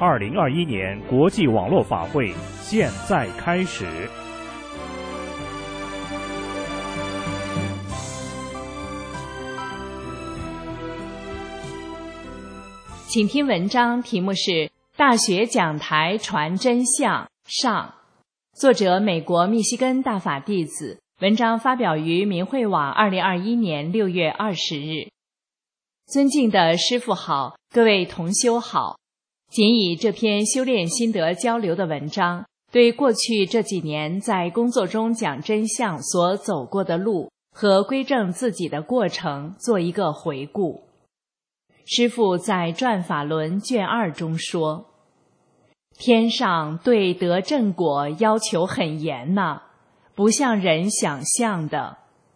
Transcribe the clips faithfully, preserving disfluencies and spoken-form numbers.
二零二一年国际网络法会现在开始。 请听文章，题目是《大学讲台传真相上》，作者美国密西根大法弟子，文章发表于明慧网二零二一年六月二十日。尊敬的师父好，各位同修好。仅以这篇修炼心得交流的文章，对过去这几年在工作中讲真相所走过的路和归正自己的过程做一个回顾。师父在《转法轮》卷二中说，天上对得正果要求很严呐，不像人想象的。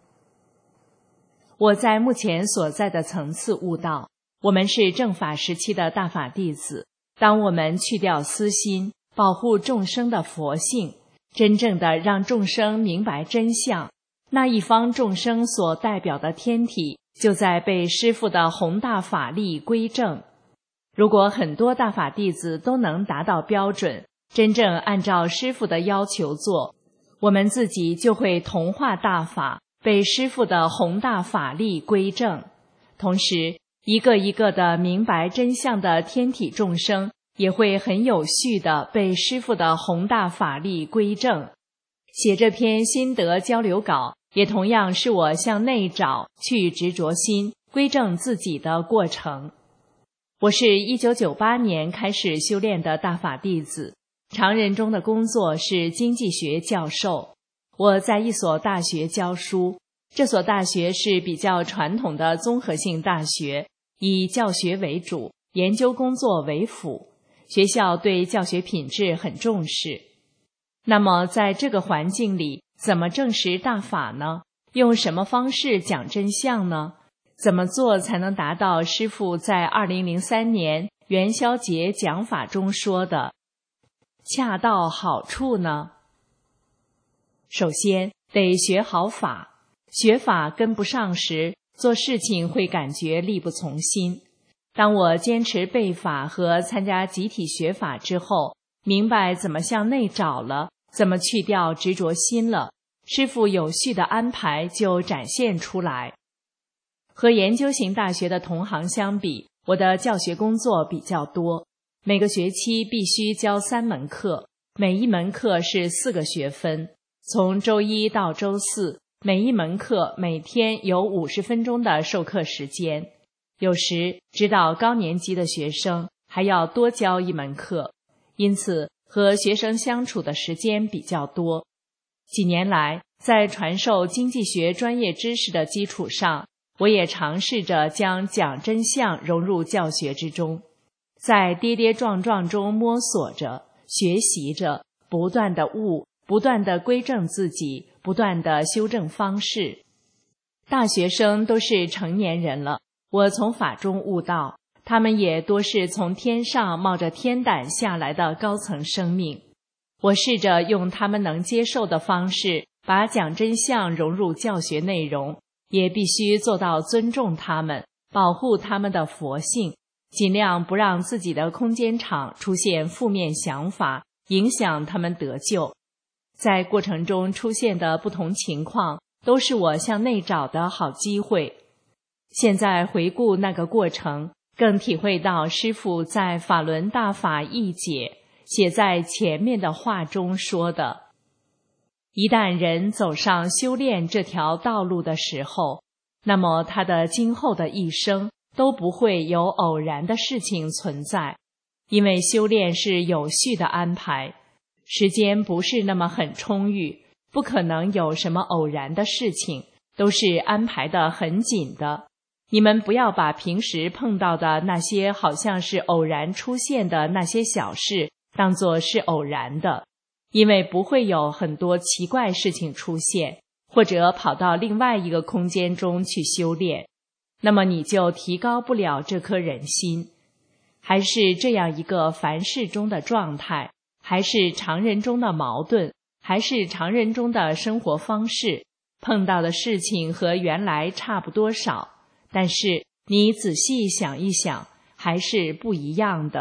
我在目前所在的层次悟到，我们是正法时期的大法弟子，当我们去掉私心，保护众生的佛性，真正的让众生明白真相，那一方众生所代表的天体就在被师父的宏大法力归正。如果很多大法弟子都能达到标准，真正按照师父的要求做，我们自己就会同化大法，被师父的宏大法力归正。同时，一个一个的明白真相的天体众生也会很有序地被师父的宏大法力归正。写这篇心得交流稿，也同样是我向内找，去执着心，归正自己的过程。我是一九九八年开始修炼的大法弟子，常人中的工作是经济学教授。我在一所大学教书，这所大学是比较传统的综合性大学，以教学为主，研究工作为辅，学校对教学品质很重视。那么在这个环境里，怎么证实大法呢？用什么方式讲真相呢？怎么做才能达到师父在二零零三年元宵节讲法中说的恰到好处呢？首先得学好法，学法跟不上时，做事情会感觉力不从心。当我坚持背法和参加集体学法之后，明白怎么向内找了，怎么去掉执着心了，师父有序的安排就展现出来。和研究型大学的同行相比，我的教学工作比较多，每个学期必须教三门课，每一门课是四个学分，从周一到周四，每一门课每天有五十分钟的授课时间。有时指导高年级的学生还要多教一门课，因此和学生相处的时间比较多。几年来，在传授经济学专业知识的基础上，我也尝试着将讲真相融入教学之中，在跌跌撞撞中摸索着，学习着，不断地悟，不断地归正自己，不断地修正方式。大学生都是成年人了，我从法中悟到，他们也多是从天上冒着天胆下来的高层生命。我试着用他们能接受的方式，把讲真相融入教学内容，也必须做到尊重他们，保护他们的佛性，尽量不让自己的空间场出现负面想法，影响他们得救。在过程中出现的不同情况，都是我向内找的好机会。现在回顾那个过程，更体会到师父在法轮大法译解写在前面的话中说的，一旦人走上修炼这条道路的时候，那么他的今后的一生都不会有偶然的事情存在，因为修炼是有序的安排，时间不是那么很充裕，不可能有什么偶然的事情，都是安排得很紧的。你们不要把平时碰到的那些好像是偶然出现的那些小事当作是偶然的，因为不会有很多奇怪事情出现，或者跑到另外一个空间中去修炼，那么你就提高不了这颗人心。还是这样一个凡事中的状态，还是常人中的矛盾，还是常人中的生活方式，碰到的事情和原来差不多少，但是你仔细想一想，还是不一样的。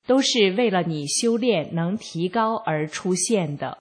都是为了你修炼能提高而出现的。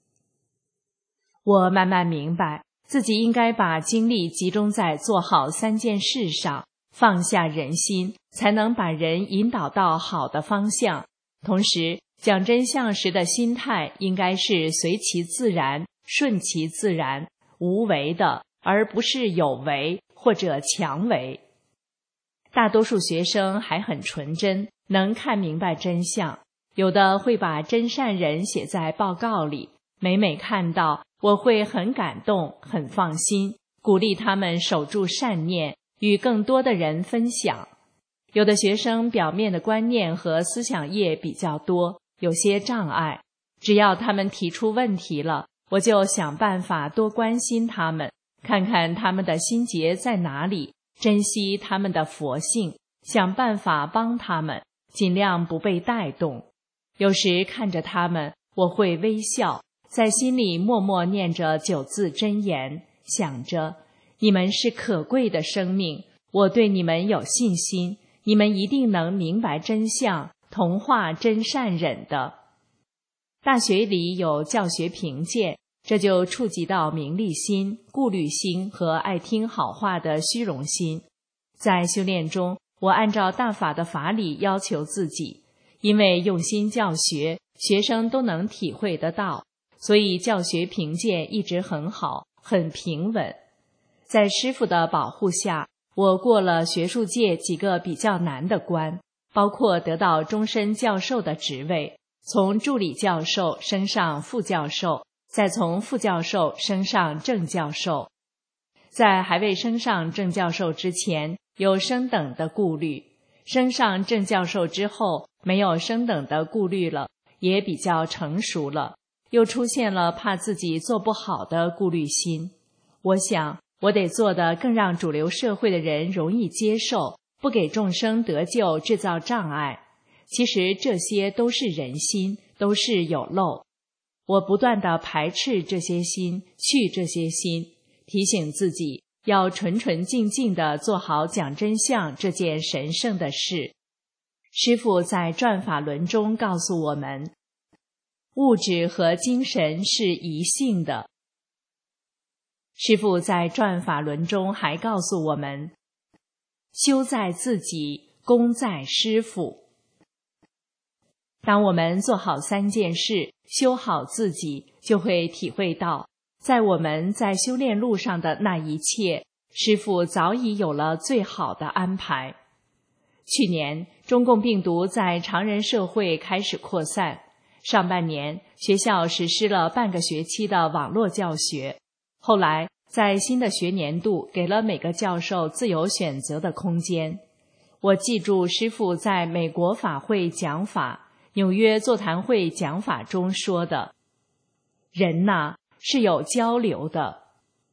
我慢慢明白，自己应该把精力集中在做好三件事上，放下人心，才能把人引导到好的方向。同时，讲真相时的心态应该是随其自然、顺其自然、无为的，而不是有为或者强为。大多数学生还很纯真，能看明白真相，有的会把真善人写在报告里，每每看到，我会很感动，很放心，鼓励他们守住善念，与更多的人分享。有的学生表面的观念和思想业比较多，有些障碍，只要他们提出问题了，我就想办法多关心他们，看看他们的心结在哪里，珍惜他们的佛性，想办法帮他们，尽量不被带动。有时看着他们，我会微笑，在心里默默念着九字真言，想着你们是可贵的生命，我对你们有信心，你们一定能明白真相，同化真善忍的。大学里有教学评鉴，这就触及到名利心、顾虑心和爱听好话的虚荣心。在修炼中，我按照大法的法理要求自己，因为用心教学，学生都能体会得到，所以教学评鉴一直很好，很平稳。在师父的保护下，我过了学术界几个比较难的关，包括得到终身教授的职位，从助理教授升上副教授，再从副教授升上正教授。在还未升上正教授之前，有升等的顾虑；升上正教授之后，没有升等的顾虑了，也比较成熟了，又出现了怕自己做不好的顾虑心。我想，我得做得更让主流社会的人容易接受，不给众生得救制造障碍。其实这些都是人心，都是有漏。我不断地排斥这些心，去这些心，提醒自己要纯纯净净地做好讲真相这件神圣的事。师父在转法轮中告诉我们，物质和精神是一性的。师父在转法轮中还告诉我们，修在自己，功在师父。当我们做好三件事，修好自己，就会体会到，在我们在修炼路上的那一切，师父早已有了最好的安排。去年，中共病毒在常人社会开始扩散，上半年学校实施了半个学期的网络教学，后来在新的学年度给了每个教授自由选择的空间。我记住师父在美国法会讲法、纽约座谈会讲法中说的，人呐，是有交流的。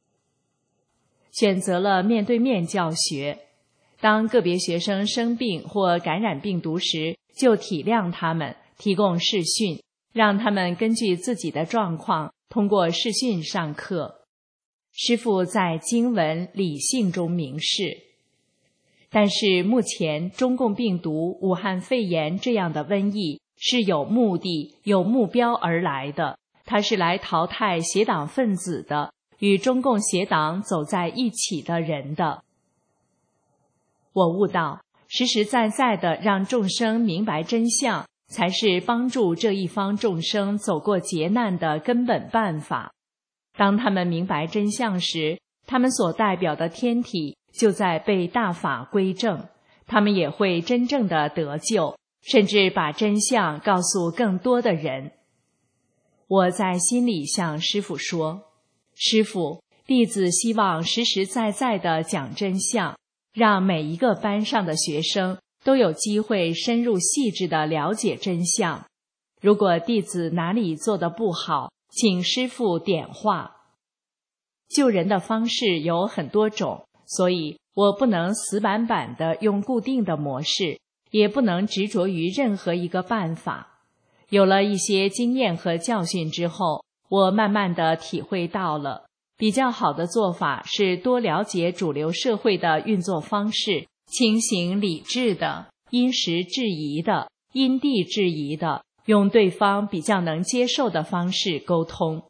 选择了面对面教学，当个别学生生病或感染病毒时，就体谅他们，提供视讯，让他们根据自己的状况通过视讯上课。师父在经文理性中明示，但是目前中共病毒、武汉肺炎这样的瘟疫是有目的、有目标而来的，它是来淘汰邪党分子的，与中共邪党走在一起的人的。我悟到，实实在在的让众生明白真相，才是帮助这一方众生走过劫难的根本办法。当他们明白真相时，他们所代表的天体就在被大法归正，他们也会真正的得救，甚至把真相告诉更多的人。我在心里向师父说，师父，弟子希望实实在在的讲真相，让每一个班上的学生都有机会深入细致的了解真相。如果弟子哪里做得不好，请师父点化。救人的方式有很多种，所以我不能死板板地用固定的模式，也不能执着于任何一个办法。有了一些经验和教训之后，我慢慢地体会到了，比较好的做法是多了解主流社会的运作方式，清醒理智的，因时制宜的， 因地制宜的，用对方比较能接受的方式沟通。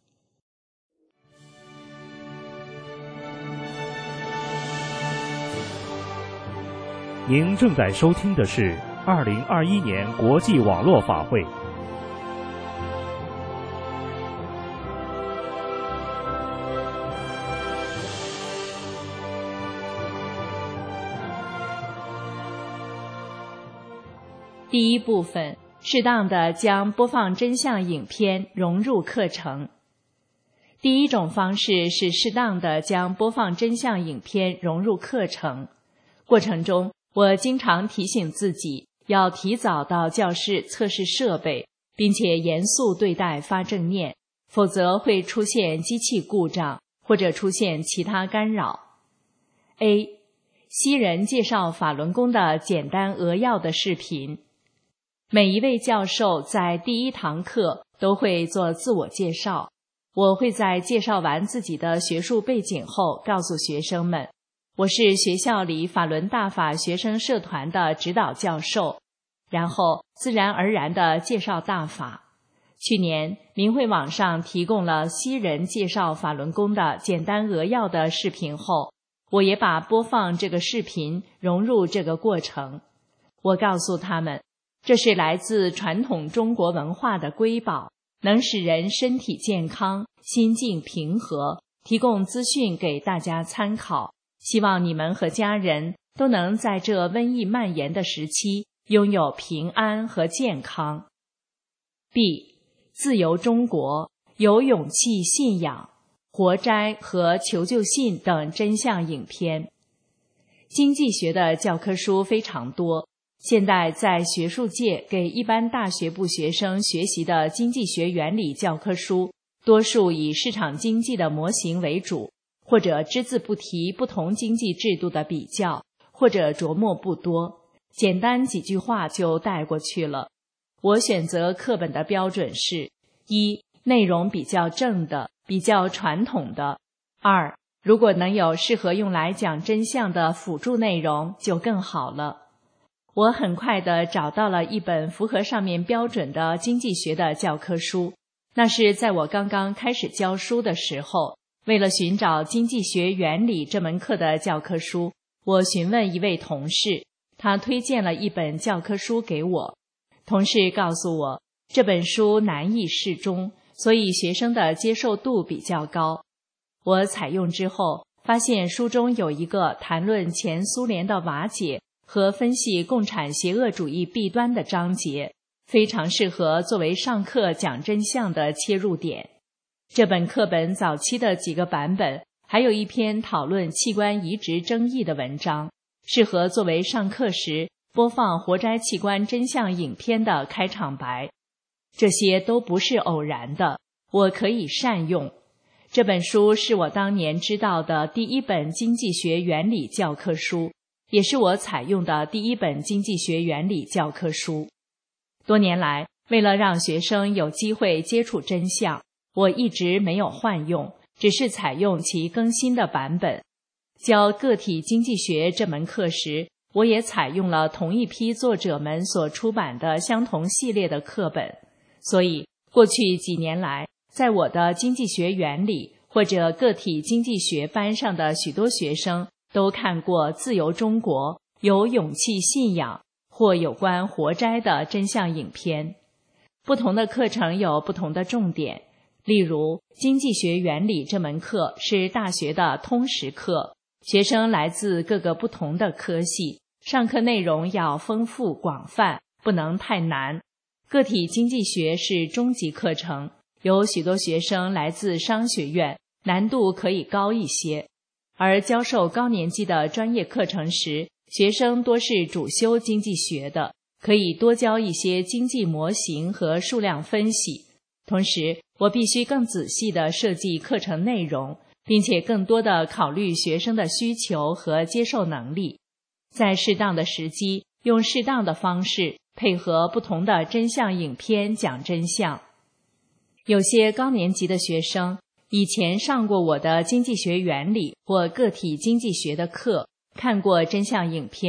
您正在收听的是二零二一年国际网络法会。 第一部分，适当的将播放真相影片融入课程。第一种方式是适当的将播放真相影片融入课程。过程中，我经常提醒自己要提早到教室测试设备，并且严肃对待发正念，否则会出现机器故障或者出现其他干扰。A. 西人介绍法轮功的简单扼要的视频。每一位教授在第一堂课都会做自我介绍，我会在介绍完自己的学术背景后告诉学生们，我是学校里法轮大法学生社团的指导教授，然后自然而然地介绍大法。去年明慧网上提供了西人介绍法轮功的简单扼要的视频后，我也把播放这个视频融入这个过程。我告诉他们，这是来自传统中国文化的瑰宝，能使人身体健康，心境平和，提供资讯给大家参考。希望你们和家人都能在这瘟疫蔓延的时期拥有平安和健康。B. 自由中国，有勇气信仰，活摘和求救信等真相影片。经济学的教科书非常多，现在在学术界给一般大学部学生学习的经济学原理教科书，多数以市场经济的模型为主，或者只字不提不同经济制度的比较，或者着墨不多，简单几句话就带过去了。我选择课本的标准是：一、内容比较正的，比较传统的；二、如果能有适合用来讲真相的辅助内容就更好了。我很快地找到了一本符合上面标准的经济学的教科书，那是在我刚刚开始教书的时候，为了寻找经济学原理这门课的教科书，我询问一位同事，他推荐了一本教科书给我。同事告诉我，这本书难易适中，所以学生的接受度比较高。我采用之后，发现书中有一个谈论前苏联的瓦解和分析共产邪恶主义弊端的章节，非常适合作为上课讲真相的切入点。这本课本早期的几个版本还有一篇讨论器官移植争议的文章，适合作为上课时播放活摘器官真相影片的开场白。这些都不是偶然的，我可以善用。这本书是我当年知道的第一本经济学原理教科书，也是我采用的第一本经济学原理教科书。多年来，为了让学生有机会接触真相，我一直没有换用，只是采用其更新的版本。教个体经济学这门课时，我也采用了同一批作者们所出版的相同系列的课本。所以，过去几年来，在我的经济学原理或者个体经济学班上的许多学生都看过《自由中国》、有勇气信仰或有关活摘的真相影片。不同的课程有不同的重点，例如经济学原理这门课是大学的通识课，学生来自各个不同的科系，上课内容要丰富广泛，不能太难。个体经济学是中级课程，有许多学生来自商学院，难度可以高一些。而教授高年级的专业课程时，学生多是主修经济学的，可以多教一些经济模型和数量分析。同时，我必须更仔细地设计课程内容，并且更多地考虑学生的需求和接受能力，在适当的时机，用适当的方式配合不同的真相影片讲真相。有些高年级的学生以前上过我的经济学原理或个体经济学的课，看过真相影片，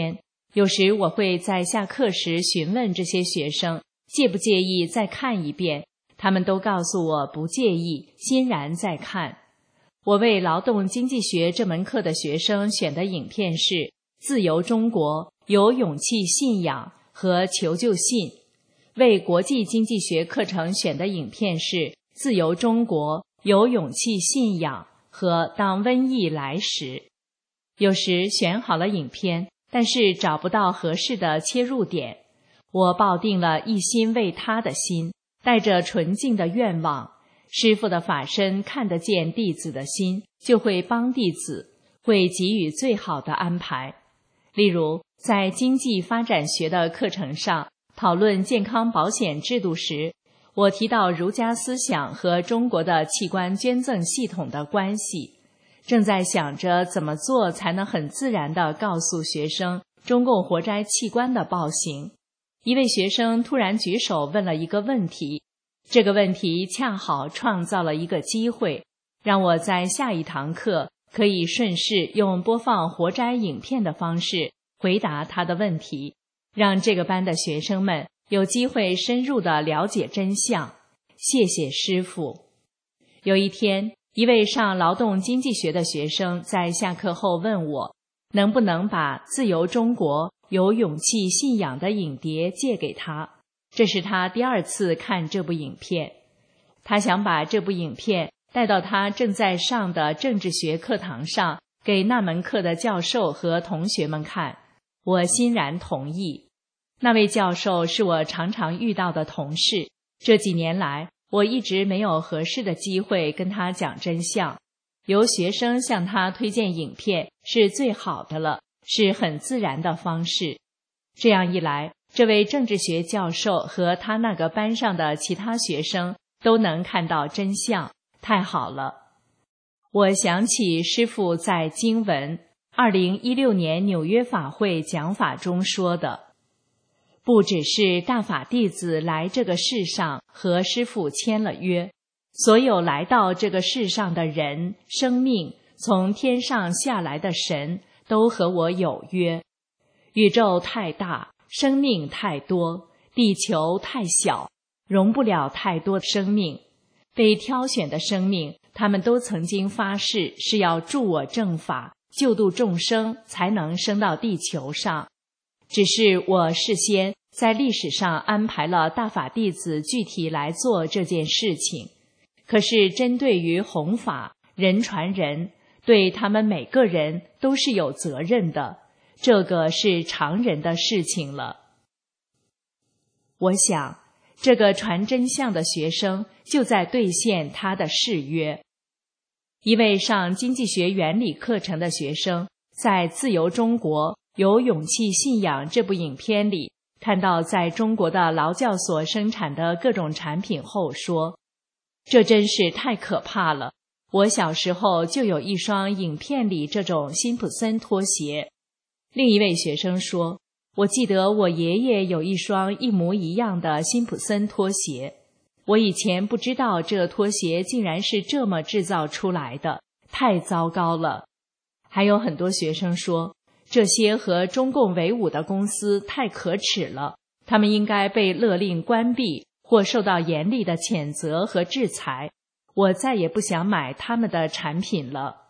有时我会在下课时询问这些学生介不介意再看一遍，他们都告诉我不介意，欣然再看。我为劳动经济学这门课的学生选的影片是《自由中国：有勇气信仰》和《求救信》，为国际经济学课程选的影片是《自由中国：有勇气信仰》和《当瘟疫来时》。有时选好了影片，但是找不到合适的切入点，我抱定了一心为他的心，带着纯净的愿望，师父的法身看得见弟子的心，就会帮弟子，会给予最好的安排。例如，在经济发展学的课程上讨论健康保险制度时，我提到儒家思想和中国的器官捐赠系统的关系，正在想着怎么做才能很自然地告诉学生中共活摘器官的暴行。一位学生突然举手问了一个问题，这个问题恰好创造了一个机会，让我在下一堂课可以顺势用播放活摘影片的方式回答他的问题，让这个班的学生们有机会深入地了解真相。谢谢师父。有一天，一位上劳动经济学的学生在下课后问我，能不能把《自由中国：有勇气信仰》的影碟借给他。这是他第二次看这部影片，他想把这部影片带到他正在上的政治学课堂上，给那门课的教授和同学们看。我欣然同意。那位教授是我常常遇到的同事，这几年来我一直没有合适的机会跟他讲真相，由学生向他推荐影片是最好的了，是很自然的方式。这样一来，这位政治学教授和他那个班上的其他学生都能看到真相，太好了。我想起师父在经文二零一六年纽约法会讲法中说的，不只是大法弟子来这个世上和师父签了约，所有来到这个世上的人、生命，从天上下来的神都和我有约。宇宙太大，生命太多，地球太小，容不了太多生命。被挑选的生命，他们都曾经发誓是要助我正法，救度众生，才能升到地球上。只是我事先在历史上安排了大法弟子具体来做这件事情，可是针对于弘法，人传人，对他们每个人都是有责任的，这个是常人的事情了。我想，这个传真相的学生就在兑现他的誓约。一位上经济学原理课程的学生，在《自由中国：有勇气信仰》这部影片里，看到在中国的劳教所生产的各种产品后说，这真是太可怕了，我小时候就有一双影片里这种辛普森拖鞋。另一位学生说，我记得我爷爷有一双一模一样的辛普森拖鞋，我以前不知道这拖鞋竟然是这么制造出来的，太糟糕了。还有很多学生说，这些和中共为伍的公司太可耻了，他们应该被勒令关闭或受到严厉的谴责和制裁，我再也不想买他们的产品了。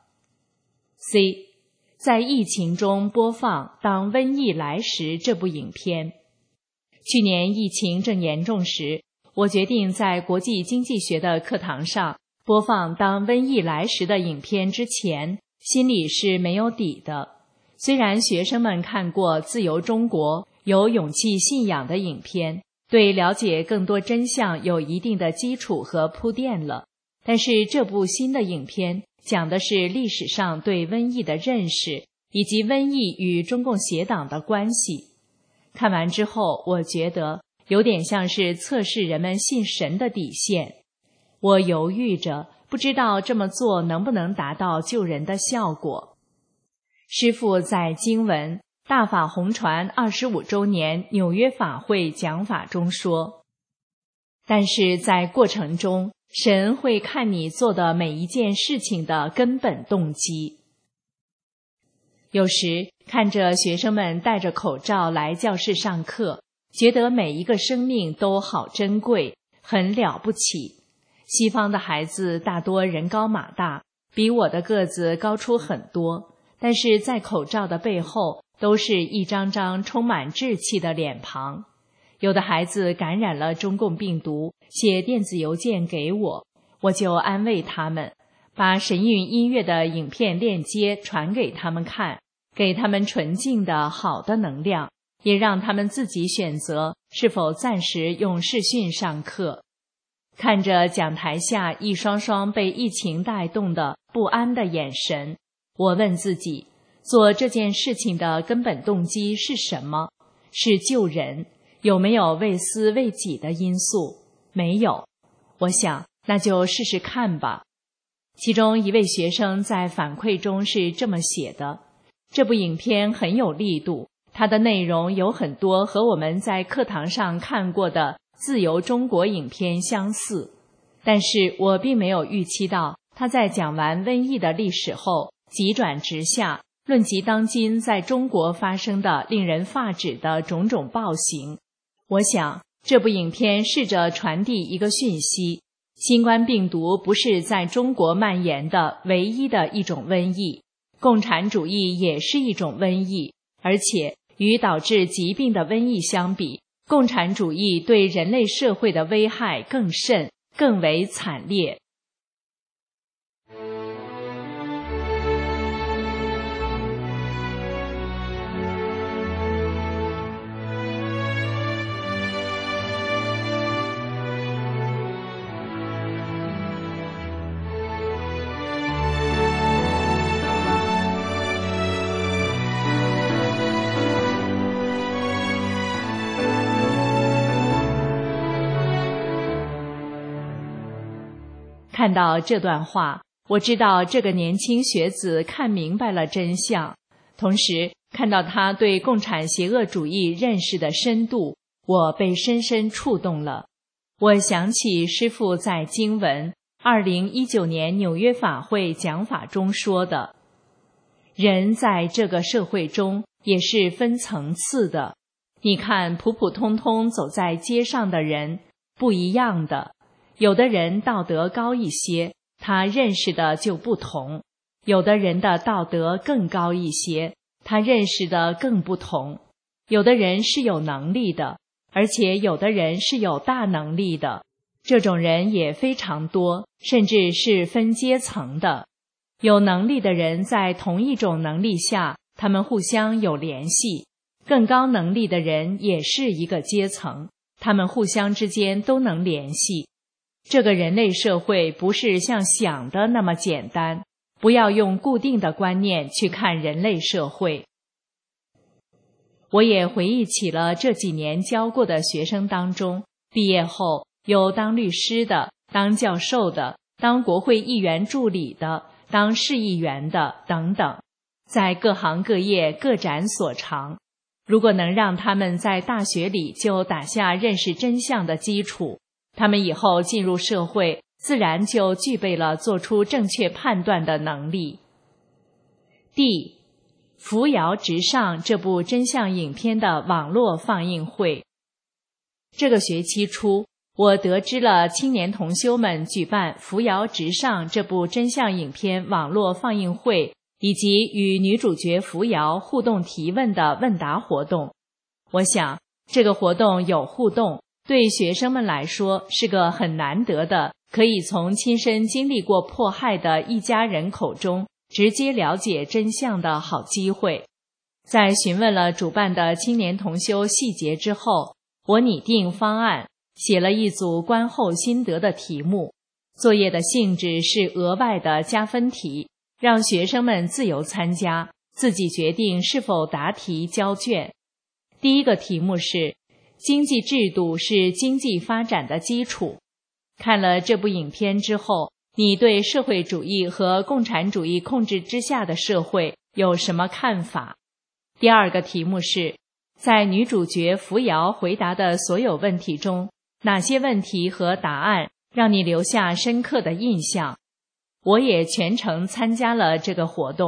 C. 在疫情中播放《当瘟疫来时》这部影片。去年疫情正严重时，我决定在国际经济学的课堂上播放《当瘟疫来时》的影片之前，心里是没有底的。虽然学生们看过《自由中国：有勇气信仰》的影片，对了解更多真相有一定的基础和铺垫了，但是这部新的影片讲的是历史上对瘟疫的认识，以及瘟疫与中共邪党的关系。看完之后，我觉得有点像是测试人们信神的底线。我犹豫着，不知道这么做能不能达到救人的效果。师父在经文大法弘传二十五周年纽约法会讲法中说，但是在过程中，神会看你做的每一件事情的根本动机。有时看着学生们戴着口罩来教室上课，觉得每一个生命都好珍贵，很了不起。西方的孩子大多人高马大，比我的个子高出很多，但是在口罩的背后都是一张张充满稚气的脸庞。有的孩子感染了中共病毒，写电子邮件给我，我就安慰他们，把神韵音乐的影片链接传给他们看，给他们纯净的好的能量，也让他们自己选择是否暂时用视讯上课。看着讲台下一双双被疫情带动的不安的眼神，我问自己，做这件事情的根本动机是什么？是救人，有没有为私为己的因素？没有。我想，那就试试看吧。其中一位学生在反馈中是这么写的：这部影片很有力度，它的内容有很多和我们在课堂上看过的自由中国影片相似，但是我并没有预期到他在讲完瘟疫的历史后急转直下，论及当今在中国发生的令人发指的种种暴行。我想这部影片试着传递一个讯息，新冠病毒不是在中国蔓延的唯一的一种瘟疫，共产主义也是一种瘟疫，而且与导致疾病的瘟疫相比，共产主义对人类社会的危害更甚，更为惨烈。看到这段话，我知道这个年轻学子看明白了真相，同时看到他对共产邪恶主义认识的深度，我被深深触动了。我想起师父在经文二零一九年纽约法会讲法中说的，人在这个社会中也是分层次的，你看普普通通走在街上的人不一样的，有的人道德高一些，他认识的就不同；有的人的道德更高一些，他认识的更不同。有的人是有能力的，而且有的人是有大能力的，这种人也非常多，甚至是分阶层的。有能力的人在同一种能力下，他们互相有联系；更高能力的人也是一个阶层，他们互相之间都能联系。这个人类社会不是像想的那么简单，不要用固定的观念去看人类社会。我也回忆起了这几年教过的学生当中，毕业后有当律师的，当教授的，当国会议员助理的，当市议员的等等，在各行各业各展所长。如果能让他们在大学里就打下认识真相的基础，他们以后进入社会，自然就具备了做出正确判断的能力。D. 扶摇直上这部真相影片的网络放映会。这个学期初，我得知了青年同修们举办扶摇直上这部真相影片网络放映会，以及与女主角扶摇互动提问的问答活动。我想，这个活动有互动，对学生们来说是个很难得的，可以从亲身经历过迫害的一家人口中直接了解真相的好机会。在询问了主办的青年同修细节之后，我拟定方案，写了一组观后心得的题目。作业的性质是额外的加分题，让学生们自由参加，自己决定是否答题交卷。第一个题目是经济制度是经济发展的基础。看了这部影片之后，你对社会主义和共产主义控制之下的社会有什么看法？第二个题目是，在女主角扶摇回答的所有问题中，哪些问题和答案让你留下深刻的印象？我也全程参加了这个活动，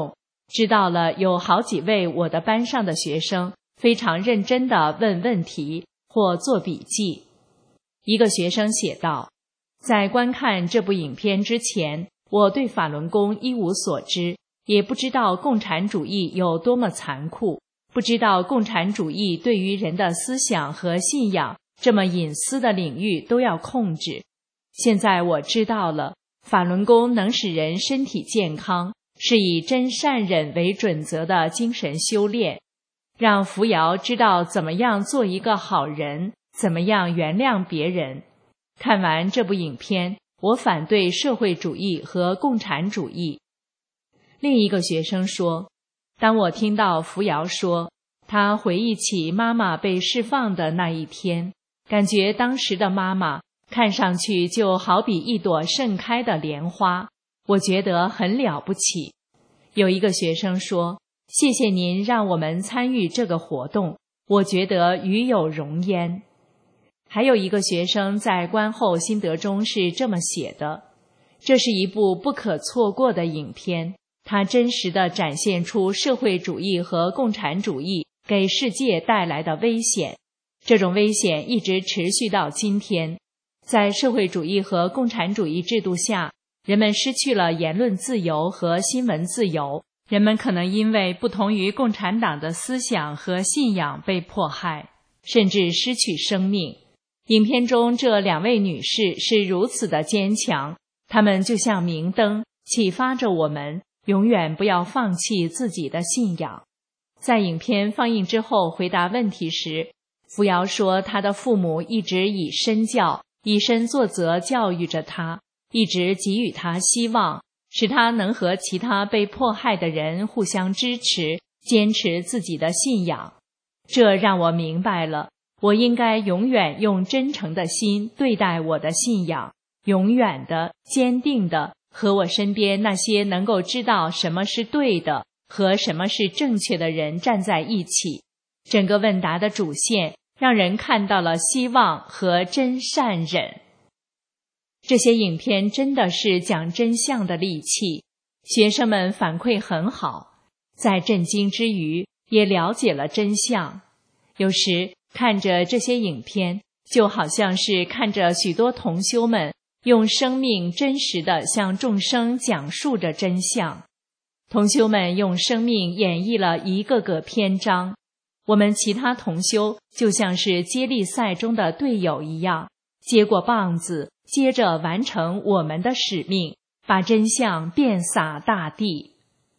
知道了有好几位我的班上的学生非常认真地问问题或做笔记。一个学生写道，在观看这部影片之前，我对法轮功一无所知，也不知道共产主义有多么残酷，不知道共产主义对于人的思想和信仰这么隐私的领域都要控制。现在我知道了，法轮功能使人身体健康，是以真善忍为准则的精神修炼，让扶摇知道怎么样做一个好人，怎么样原谅别人。看完这部影片，我反对社会主义和共产主义。另一个学生说，当我听到扶摇说他回忆起妈妈被释放的那一天，感觉当时的妈妈看上去就好比一朵盛开的莲花，我觉得很了不起。有一个学生说，谢谢您让我们参与这个活动，我觉得与有荣焉。还有一个学生在观后心得中是这么写的，这是一部不可错过的影片，它真实地展现出社会主义和共产主义给世界带来的危险，这种危险一直持续到今天。在社会主义和共产主义制度下，人们失去了言论自由和新闻自由，人们可能因为不同于共产党的思想和信仰被迫害，甚至失去生命。影片中这两位女士是如此的坚强，她们就像明灯，启发着我们永远不要放弃自己的信仰。在影片放映之后回答问题时，扶摇说她的父母一直以身教、以身作则教育着她，一直给予她希望，使她能和其他被迫害的人互相支持，坚持自己的信仰。这让我明白了，我应该永远用真诚的心对待我的信仰，永远的、坚定的和我身边那些能够知道什么是对的和什么是正确的人站在一起。整个问答的主线让人看到了希望和真善忍。这些影片真的是讲真相的利器，学生们反馈很好，在震惊之余也了解了真相。有时看着这些影片，就好像是看着许多同修们用生命真实地向众生讲述着真相。同修们用生命演绎了一个个篇章，我们其他同修就像是接力赛中的队友一样，接过棒子，接着完成我们的使命，把真相遍洒大地。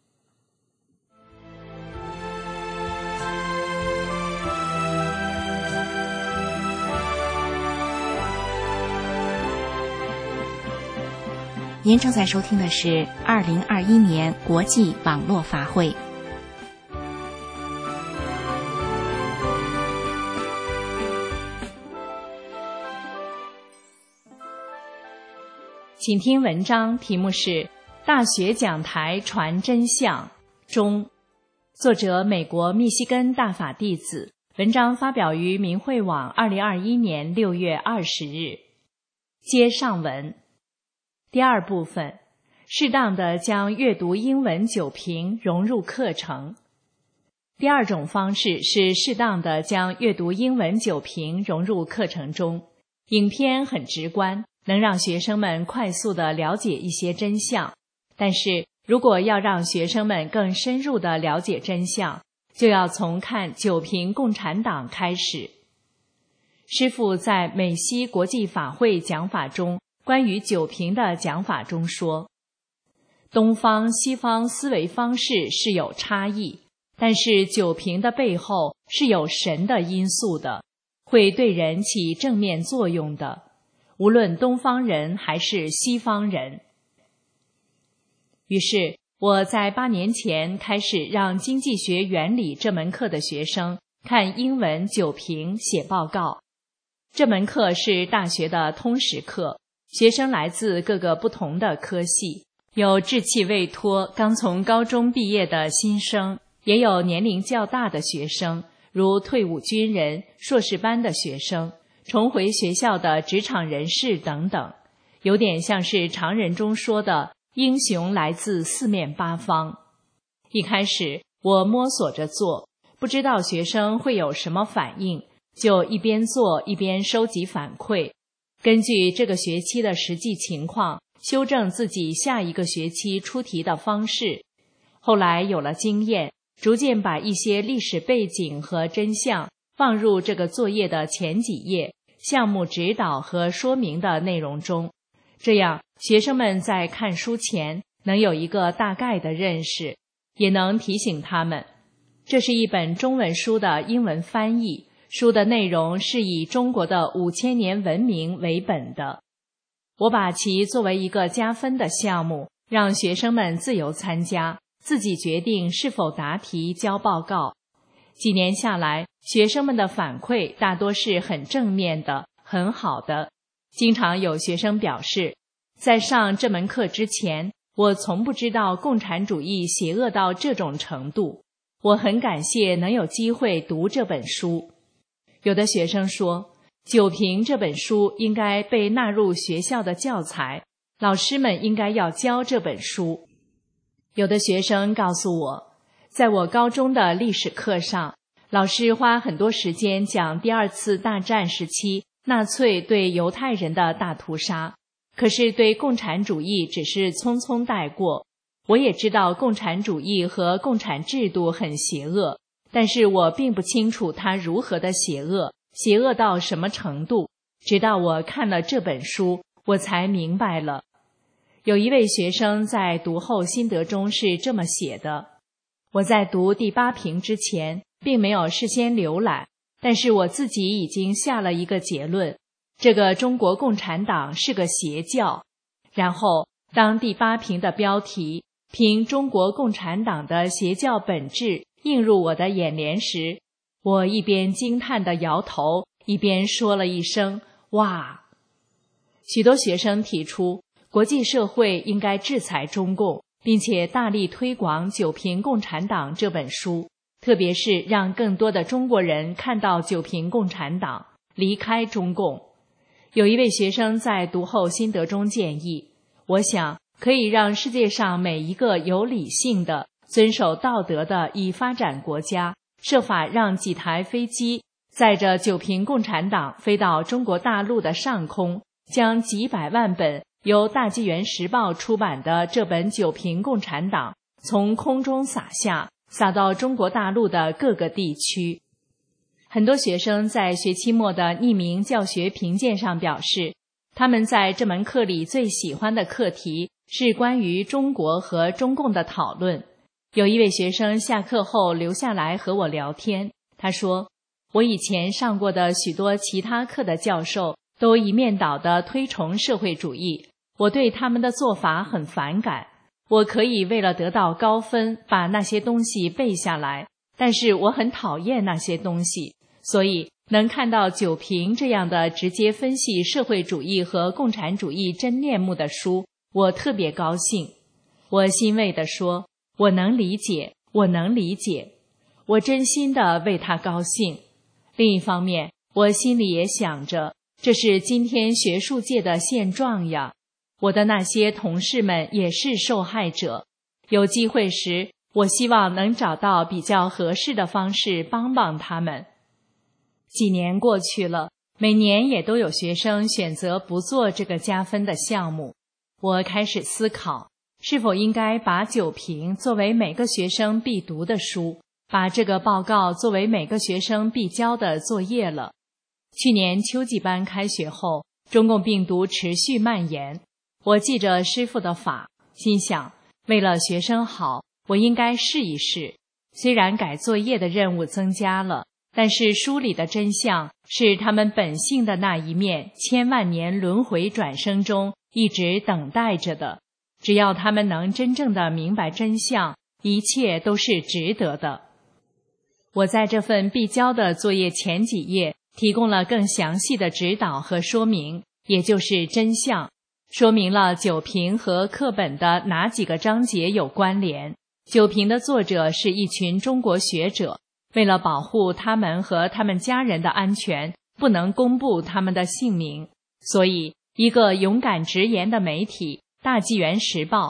您正在收听的是二零二一年国际网络法会。 请听文章，题目是《大学讲台传真相》中，作者美国密西根大法弟子，文章发表于明慧网二零二一年六月二十日。接上文。第二部分，适当地将阅读英文九评融入课程。第二种方式是适当地将阅读英文九评融入课程中。影片很直观，能让学生们快速地了解一些真相，但是如果要让学生们更深入地了解真相，就要从看九评共产党开始。师父在美西国际法会讲法中关于九评的讲法中说，东方西方思维方式是有差异，但是九评的背后是有神的因素的，会对人起正面作用的，无论东方人还是西方人。于是我在八年前开始让经济学原理这门课的学生看英文九评写报告。这门课是大学的通识课，学生来自各个不同的科系，有志气未脱刚从高中毕业的新生，也有年龄较大的学生，如退伍军人、硕士班的学生，重回学校的职场人士等等，有点像是常人中说的英雄来自四面八方。 一开始我摸索着做，不知道学生会有什么反应，就一边做一边收集反馈，根据这个学期的实际情况，修正自己下一个学期出题的方式。后来有了经验，逐渐把一些历史背景和真相放入这个作业的前几页项目指导和说明的内容中，这样学生们在看书前能有一个大概的认识，也能提醒他们。这是一本中文书的英文翻译，书的内容是以中国的五千年文明为本的。我把其作为一个加分的项目，让学生们自由参加，自己决定是否答题交报告。几年下来，学生们的反馈大多是很正面的，很好的。经常有学生表示，在上这门课之前，我从不知道共产主义邪恶到这种程度。我很感谢能有机会读这本书。有的学生说，九评这本书应该被纳入学校的教材，老师们应该要教这本书。有的学生告诉我，在我高中的历史课上，老师花很多时间讲第二次大战时期纳粹对犹太人的大屠杀，可是对共产主义只是匆匆带过。我也知道共产主义和共产制度很邪恶，但是我并不清楚它如何的邪恶，邪恶到什么程度。直到我看了这本书，我才明白了。有一位学生在读后心得中是这么写的：我在读第八评之前，并没有事先浏览，但是我自己已经下了一个结论，这个中国共产党是个邪教。然后当第八评的标题凭中国共产党的邪教本质映入我的眼帘时，我一边惊叹地摇头，一边说了一声哇。许多学生提出国际社会应该制裁中共，并且大力推广《九评共产党》这本书，特别是让更多的中国人看到九评共产党，离开中共。有一位学生在读后心得中建议，我想可以让世界上每一个有理性的、遵守道德的已发展国家，设法让几台飞机载着九评共产党飞到中国大陆的上空，将几百万本由大纪元时报出版的这本九评共产党从空中洒下，洒到中国大陆的各个地区。很多学生在学期末的匿名教学评鉴上表示，他们在这门课里最喜欢的课题是关于中国和中共的讨论。有一位学生下课后留下来和我聊天，他说，我以前上过的许多其他课的教授都一面倒地推崇社会主义，我对他们的做法很反感。我可以为了得到高分把那些东西背下来，但是我很讨厌那些东西，所以能看到九评这样的直接分析社会主义和共产主义真面目的书，我特别高兴。我欣慰地说，我能理解，我能理解，我真心地为他高兴。另一方面，我心里也想着，这是今天学术界的现状呀，我的那些同事们也是受害者。有机会时，我希望能找到比较合适的方式帮帮他们。几年过去了，每年也都有学生选择不做这个加分的项目。我开始思考，是否应该把九评作为每个学生必读的书，把这个报告作为每个学生必交的作业了。去年秋季班开学后，中共病毒持续蔓延。我记着师父的法，心想，为了学生好，我应该试一试。虽然改作业的任务增加了，但是书里的真相是他们本性的那一面，千万年轮回转生中一直等待着的。只要他们能真正的明白真相，一切都是值得的。我在这份必交的作业前几页提供了更详细的指导和说明，也就是真相，说明了九评和课本的哪几个章节有关联。九评的作者是一群中国学者，为了保护他们和他们家人的安全，不能公布他们的姓名，所以一个勇敢直言的媒体大纪元时报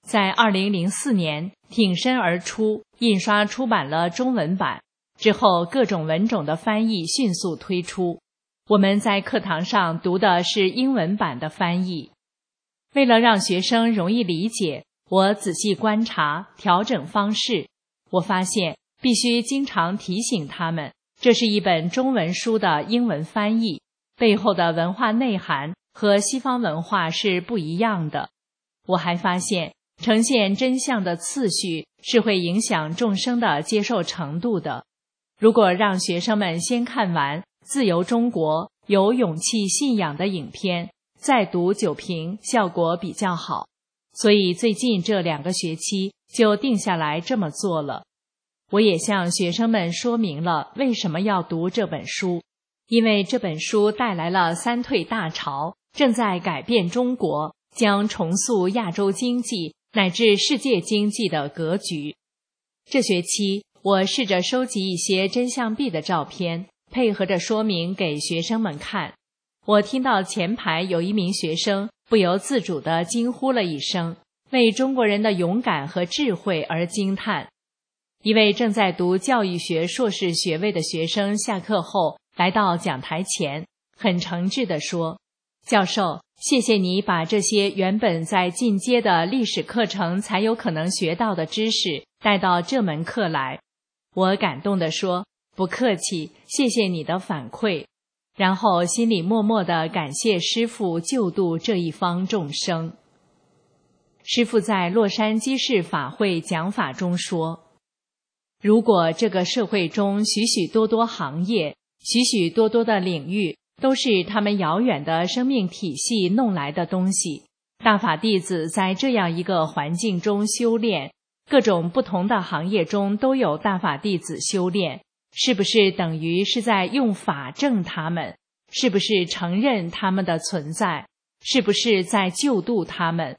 在二零零四年挺身而出，印刷出版了中文版。之后各种文种的翻译迅速推出，我们在课堂上读的是英文版的翻译。为了让学生容易理解，我仔细观察，调整方式。我发现必须经常提醒他们，这是一本中文书的英文翻译，背后的文化内涵和西方文化是不一样的。我还发现，呈现真相的次序是会影响众生的接受程度的。如果让学生们先看完《自由中国》有勇气信仰的影片，再读九评，效果比较好。所以最近这两个学期就定下来这么做了。我也向学生们说明了为什么要读这本书，因为这本书带来了三退大潮，正在改变中国，将重塑亚洲经济乃至世界经济的格局。这学期我试着收集一些真相壁的照片，配合着说明给学生们看。我听到前排有一名学生不由自主地惊呼了一声，为中国人的勇敢和智慧而惊叹。一位正在读教育学硕士学位的学生下课后来到讲台前，很诚挚地说：“教授，谢谢你把这些原本在进阶的历史课程才有可能学到的知识带到这门课来。”我感动地说：“不客气，谢谢你的反馈。”然后心里默默地感谢师父救度这一方众生。师父在洛杉矶市法会讲法中说，如果这个社会中许许多多行业、许许多多的领域都是他们遥远的生命体系弄来的东西，大法弟子在这样一个环境中修炼，各种不同的行业中都有大法弟子修炼，是不是等于是在用法证他们？是不是承认他们的存在？是不是在救度他们？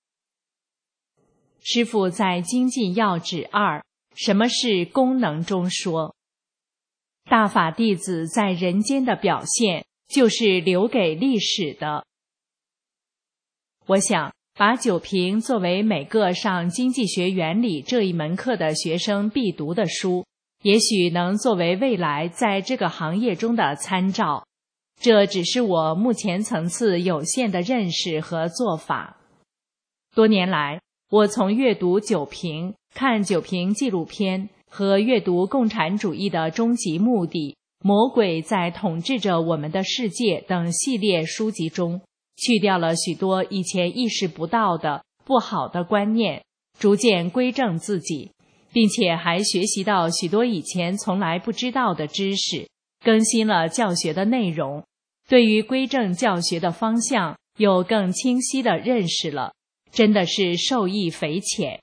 师父在精进要旨二什么是功能中说，大法弟子在人间的表现就是留给历史的。我想把九评作为每个上经济学原理这一门课的学生必读的书，也许能作为未来在这个行业中的参照。这只是我目前层次有限的认识和做法。多年来，我从阅读九评、看九评纪录片和阅读《共产主义的终极目的》、《魔鬼在统治着我们的世界》等系列书籍中，去掉了许多以前意识不到的不好的观念，逐渐归正自己，并且还学习到许多以前从来不知道的知识，更新了教学的内容，对于归正教学的方向有更清晰的认识了，真的是受益匪浅。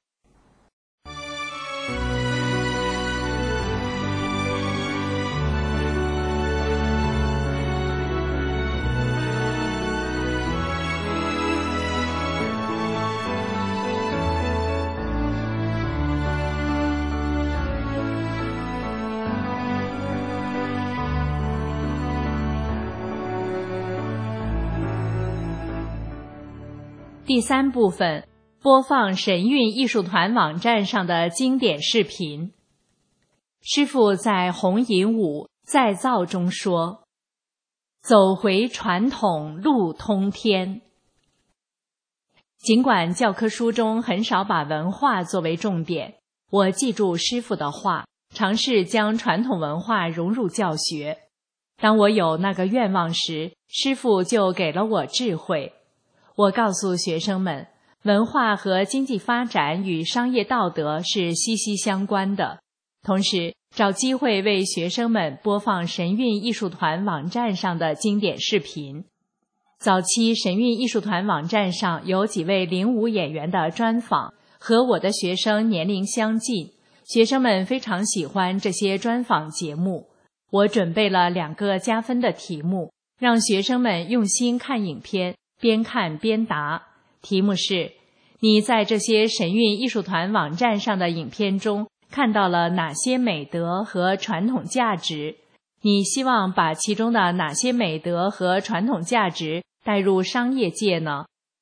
第三部分，播放神韵艺术团网站上的经典视频。师父在红银舞再造中说，走回传统，路通天。尽管教科书中很少把文化作为重点，我记住师父的话，尝试将传统文化融入教学。当我有那个愿望时，师父就给了我智慧。我告诉学生们，文化和经济发展与商业道德是息息相关的。同时，找机会为学生们播放神韵艺术团网站上的经典视频。早期神韵艺术团网站上有几位领舞演员的专访，和我的学生年龄相近，学生们非常喜欢这些专访节目。我准备了两个加分的题目，让学生们用心看影片，边看边答。题目是：你在这些神韵艺术团网站上的影片中看到了哪些美德和传统价值？你希望把其中的哪些美德和传统价值带入商业界呢？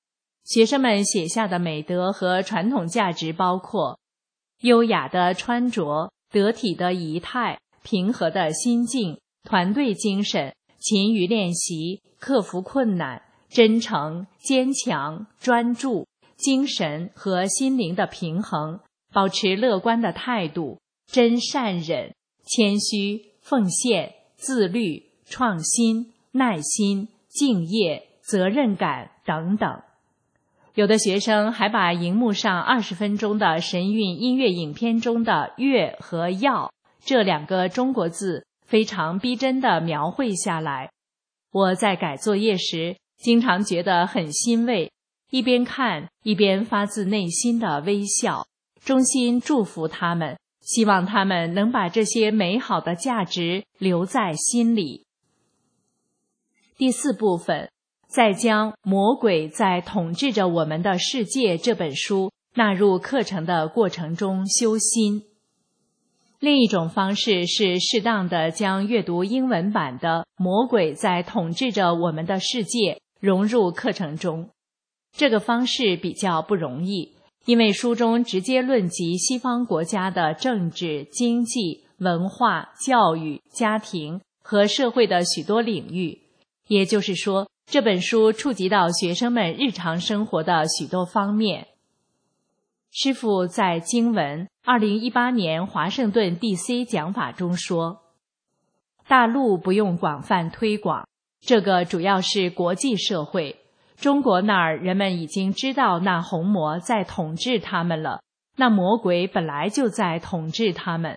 学生们写下的美德和传统价值包括优雅的穿着、得体的仪态、平和的心境、团队精神、勤于练习、克服困难、真诚、坚强、专注、精神和心灵的平衡，保持乐观的态度、真善忍、谦虚、奉献、自律、创新、耐心、敬业、责任感等等。有的学生还把荧幕上二十分钟的神韵音乐影片中的乐和要这两个中国字非常逼真地描绘下来。我在改作业时经常觉得很欣慰，一边看一边发自内心的微笑，衷心祝福他们，希望他们能把这些美好的价值留在心里。第四部分，再将《魔鬼在统治着我们的世界》这本书纳入课程的过程中修心。另一种方式是适当地将阅读英文版的《魔鬼在统治着我们的世界》融入课程中。这个方式比较不容易，因为书中直接论及西方国家的政治、经济、文化、教育、家庭和社会的许多领域。也就是说，这本书触及到学生们日常生活的许多方面。师父在经文二零一八年华盛顿 D C 讲法中说，大陆不用广泛推广，这个主要是国际社会。中国那儿人们已经知道那红魔在统治他们了，那魔鬼本来就在统治他们。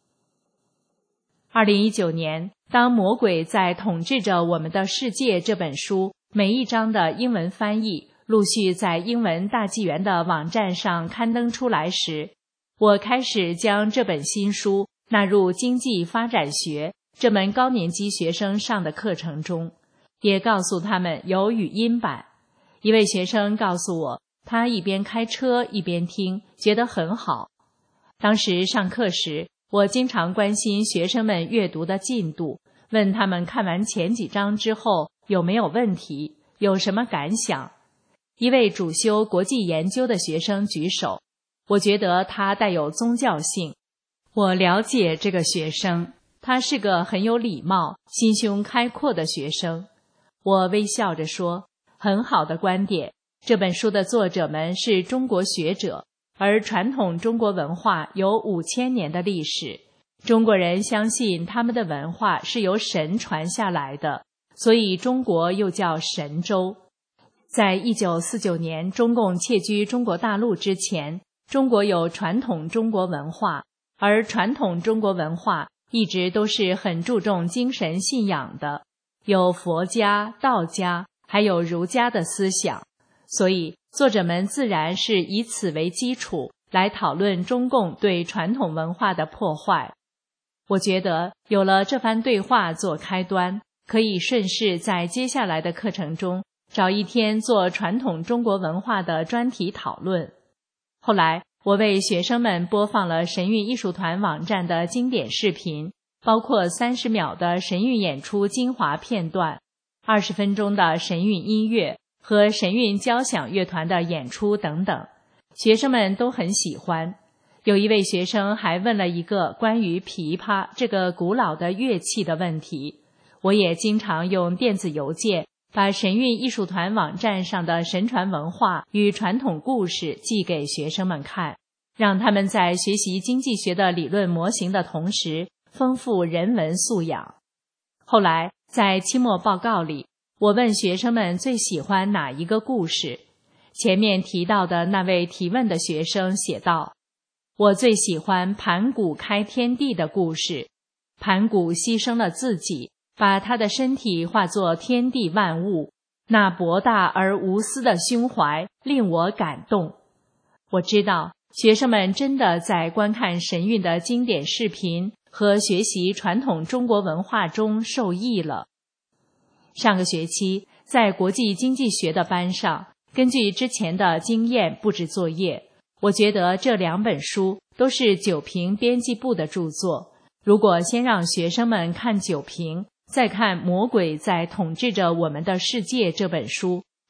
二零一九年，当《魔鬼在统治着我们的世界》这本书每一章的英文翻译陆续在英文大纪元的网站上刊登出来时，我开始将这本新书纳入经济发展学这门高年级学生上的课程中，也告诉他们有语音版。一位学生告诉我，他一边开车一边听，觉得很好。当时上课时，我经常关心学生们阅读的进度，问他们看完前几章之后有没有问题，有什么感想。一位主修国际研究的学生举手，我觉得他带有宗教性。我了解这个学生，他是个很有礼貌、心胸开阔的学生。我微笑着说，很好的观点，这本书的作者们是中国学者，而传统中国文化有五千年的历史，中国人相信他们的文化是由神传下来的，所以中国又叫神州。在一九四九年中共窃居中国大陆之前，中国有传统中国文化，而传统中国文化一直都是很注重精神信仰的，有佛家、道家，还有儒家的思想，所以作者们自然是以此为基础来讨论中共对传统文化的破坏。我觉得有了这番对话做开端，可以顺势在接下来的课程中找一天做传统中国文化的专题讨论。后来我为学生们播放了神韵艺术团网站的经典视频，包括三十秒的神韵演出精华片段，二十分钟的神韵音乐和神韵交响乐团的演出等等，学生们都很喜欢。有一位学生还问了一个关于琵琶这个古老的乐器的问题，我也经常用电子邮件把神韵艺术团网站上的神传文化与传统故事寄给学生们看，让他们在学习经济学的理论模型的同时丰富人文素养。后来在期末报告里，我问学生们最喜欢哪一个故事。前面提到的那位提问的学生写道，我最喜欢盘古开天地的故事。盘古牺牲了自己，把他的身体化作天地万物，那博大而无私的胸怀令我感动。我知道学生们真的在观看神韵的经典视频和学习传统中国文化中受益了。上个学期在国际经济学的班上，根据之前的经验布置作业，我觉得这两本书都是九评编辑部的著作。如果先让学生们看九评，再看《魔鬼在统治着我们的世界》这本书，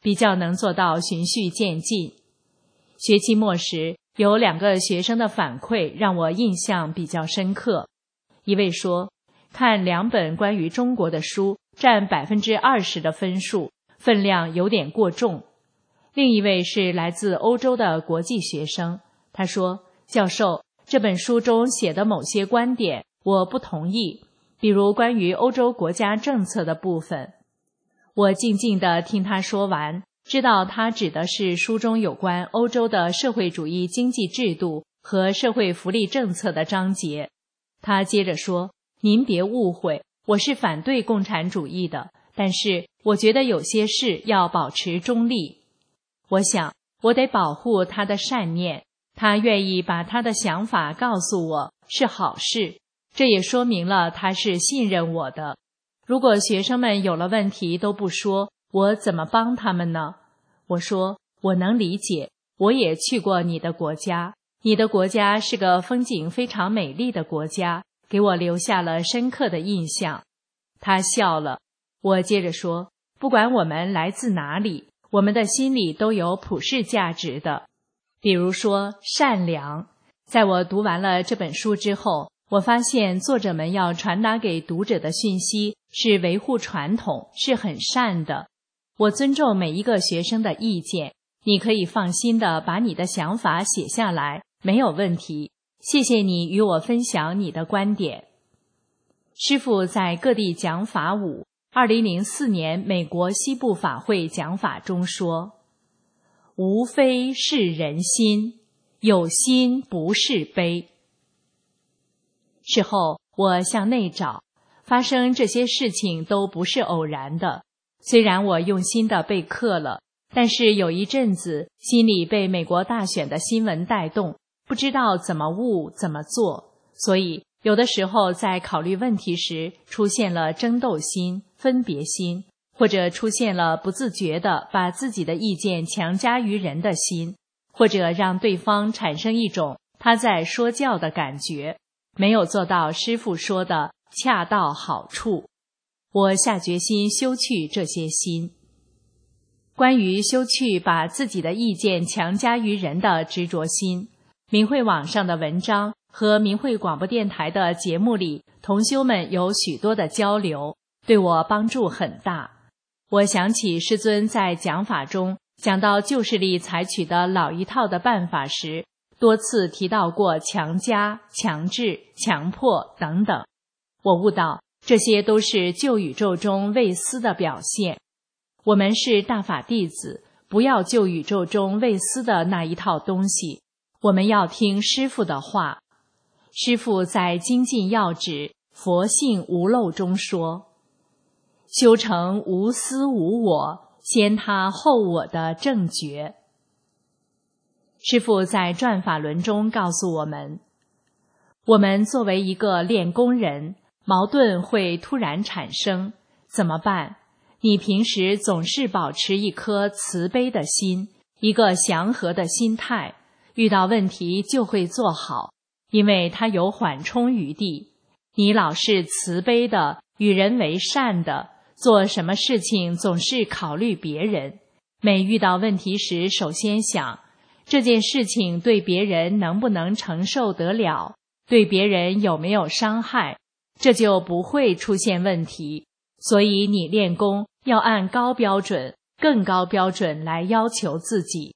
比较能做到循序渐进。学期末时，有两个学生的反馈让我印象比较深刻。一位说，看两本关于中国的书占 百分之二十 的分数，分量有点过重。另一位是来自欧洲的国际学生，他说，教授，这本书中写的某些观点我不同意，比如关于欧洲国家政策的部分。我静静地听他说完，知道他指的是书中有关欧洲的社会主义经济制度和社会福利政策的章节。他接着说，您别误会，我是反对共产主义的，但是我觉得有些事要保持中立。我想，我得保护他的善念，他愿意把他的想法告诉我是好事，这也说明了他是信任我的。如果学生们有了问题都不说，我怎么帮他们呢？我说，我能理解，我也去过你的国家，你的国家是个风景非常美丽的国家，给我留下了深刻的印象。他笑了。我接着说，不管我们来自哪里，我们的心里都有普世价值的，比如说善良。在我读完了这本书之后，我发现作者们要传达给读者的讯息是维护传统，是很善的。我尊重每一个学生的意见，你可以放心地把你的想法写下来，没有问题。谢谢你与我分享你的观点。师父在各地讲法五，二零零四年美国西部法会讲法中说，无非是人心，有心不是悲。事后我向内找，发生这些事情都不是偶然的。虽然我用心地备课了，但是有一阵子心里被美国大选的新闻带动，不知道怎么悟怎么做，所以有的时候在考虑问题时出现了争斗心、分别心，或者出现了不自觉地把自己的意见强加于人的心，或者让对方产生一种他在说教的感觉，没有做到师父说的恰到好处。我下决心修去这些心。关于修去把自己的意见强加于人的执着心，明慧网上的文章和明慧广播电台的节目里，同修们有许多的交流，对我帮助很大。我想起师尊在讲法中讲到旧势力采取的老一套的办法时，多次提到过强加、强制、强迫等等。我悟到这些都是旧宇宙中未思的表现。我们是大法弟子，不要旧宇宙中未思的那一套东西，我们要听师父的话。师父在精进要旨佛性无漏中说，修成无私无我，先他后我的正觉。师父在转法轮中告诉我们，我们作为一个练功人，矛盾会突然产生，怎么办？你平时总是保持一颗慈悲的心，一个祥和的心态，遇到问题就会做好，因为它有缓冲余地。你老是慈悲的，与人为善的，做什么事情总是考虑别人，每遇到问题时首先想，这件事情对别人能不能承受得了，对别人有没有伤害，这就不会出现问题。所以你练功要按高标准、更高标准来要求自己。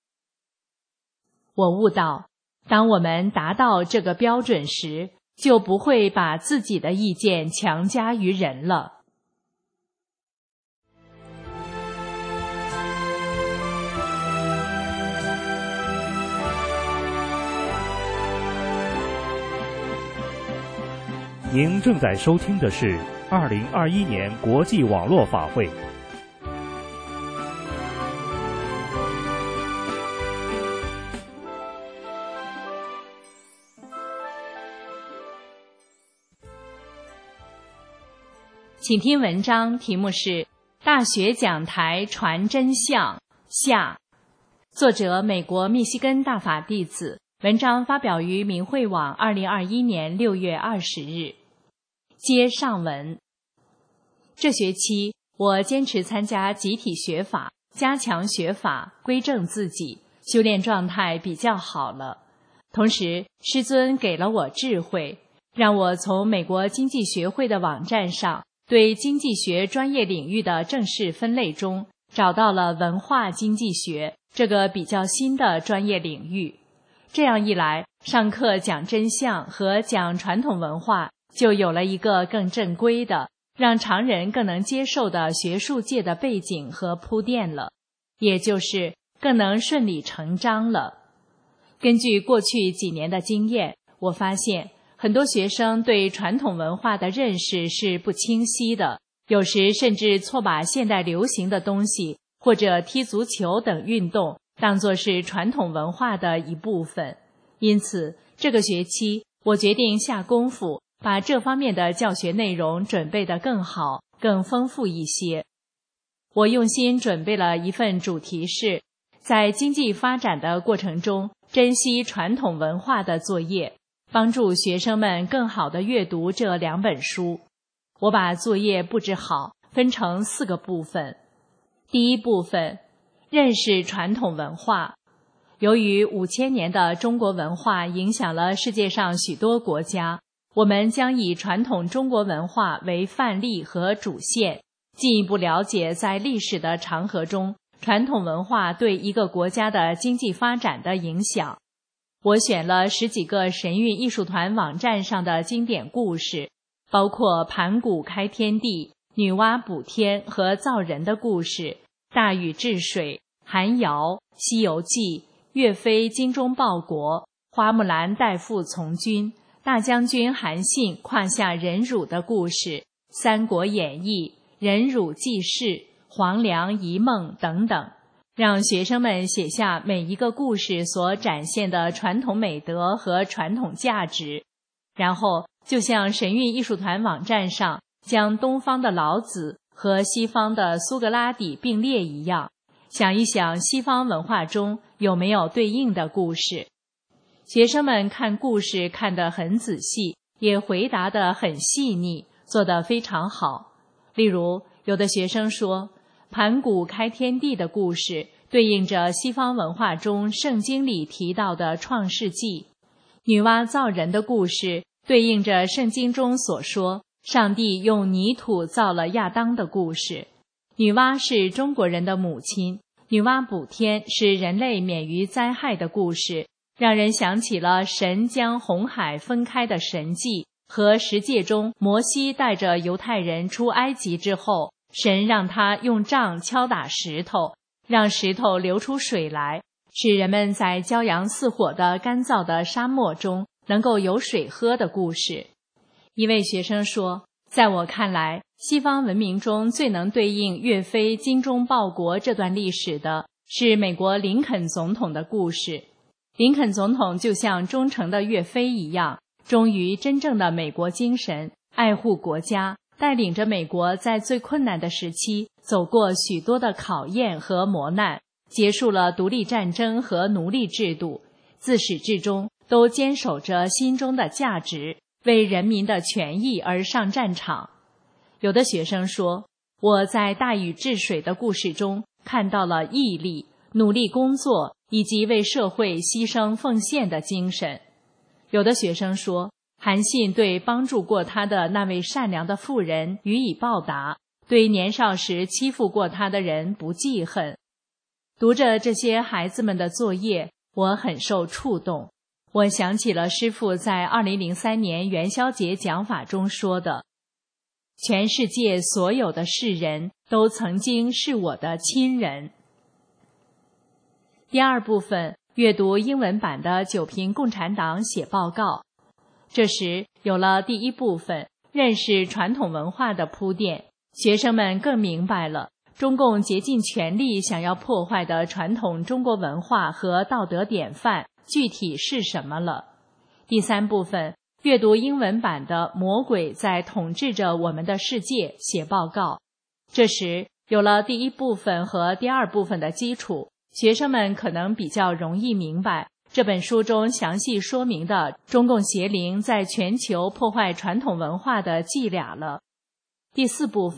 我悟到，当我们达到这个标准时，就不会把自己的意见强加于人了。 您正在收听的是二零二一年国际网络法会。 请听文章，题目是《大学讲台传真相》下，作者美国密西根大法弟子，文章发表于明慧网二零二一年六月二十日。接上文。这学期我坚持参加集体学法， 加强学法，归正自己，修炼状态比较好了。同时，师尊给了我智慧，让我从美国经济学会的网站上对经济学专业领域的正式分类中找到了文化经济学这个比较新的专业领域。这样一来，上课讲真相和讲传统文化就有了一个更正规的，让常人更能接受的学术界的背景和铺垫了，也就是更能顺理成章了。根据过去几年的经验，我发现很多学生对传统文化的认识是不清晰的，有时甚至错把现代流行的东西或者踢足球等运动当作是传统文化的一部分。因此，这个学期我决定下功夫，把这方面的教学内容准备得更好、更丰富一些。我用心准备了一份主题是在经济发展的过程中珍惜传统文化的作业，帮助学生们更好地阅读这两本书。我把作业布置好，分成四个部分。第一部分，认识传统文化。由于五千年的中国文化影响了世界上许多国家，我们将以传统中国文化为范例和主线，进一步了解在历史的长河中传统文化对一个国家的经济发展的影响。我选了十几个神韵艺术团网站上的经典故事，包括盘古开天地、女娲补天和造人的故事、大禹治水、寒窑、西游记、岳飞精忠报国、花木兰代父从军、大将军韩信胯下忍辱的故事、三国演义、忍辱记事、黄粱一梦等等，让学生们写下每一个故事所展现的传统美德和传统价值，然后就像神韵艺术团网站上将东方的老子和西方的苏格拉底并列一样，想一想西方文化中有没有对应的故事。学生们看故事看得很仔细，也回答得很细腻，做得非常好。例如，有的学生说，盘古开天地的故事对应着西方文化中圣经里提到的创世纪，女娲造人的故事对应着圣经中所说上帝用泥土造了亚当的故事。女娲是中国人的母亲，女娲补天是人类免于灾害的故事，让人想起了神将红海分开的神迹和十诫中摩西带着犹太人出埃及之后，神让他用杖敲打石头，让石头流出水来，使人们在骄阳似火的干燥的沙漠中能够有水喝的故事。一位学生说，在我看来，西方文明中最能对应岳飞精忠报国这段历史的是美国林肯总统的故事。林肯总统就像忠诚的岳飞一样，忠于真正的美国精神，爱护国家，带领着美国在最困难的时期走过许多的考验和磨难，结束了独立战争和奴隶制度，自始至终都坚守着心中的价值，为人民的权益而上战场。有的学生说，我在大禹治水的故事中看到了毅力、努力工作以及为社会牺牲奉献的精神。有的学生说，韩信对帮助过他的那位善良的妇人予以报答，对年少时欺负过他的人不记恨。读着这些孩子们的作业，我很受触动。我想起了师父在二零零三年元宵节讲法中说的，全世界所有的世人都曾经是我的亲人。第二部分，阅读英文版的九评共产党写报告。这时有了第一部分认识传统文化的铺垫，学生们更明白了中共竭尽全力想要破坏的传统中国文化和道德典范具体是什么了。第三部分，阅读英文版的魔鬼在统治着我们的世界写报告。这时有了第一部分和第二部分的基础，学生们可能比较容易明白这本书中详细说明的中共邪灵在全球破坏传统文化的伎俩了。第四部分，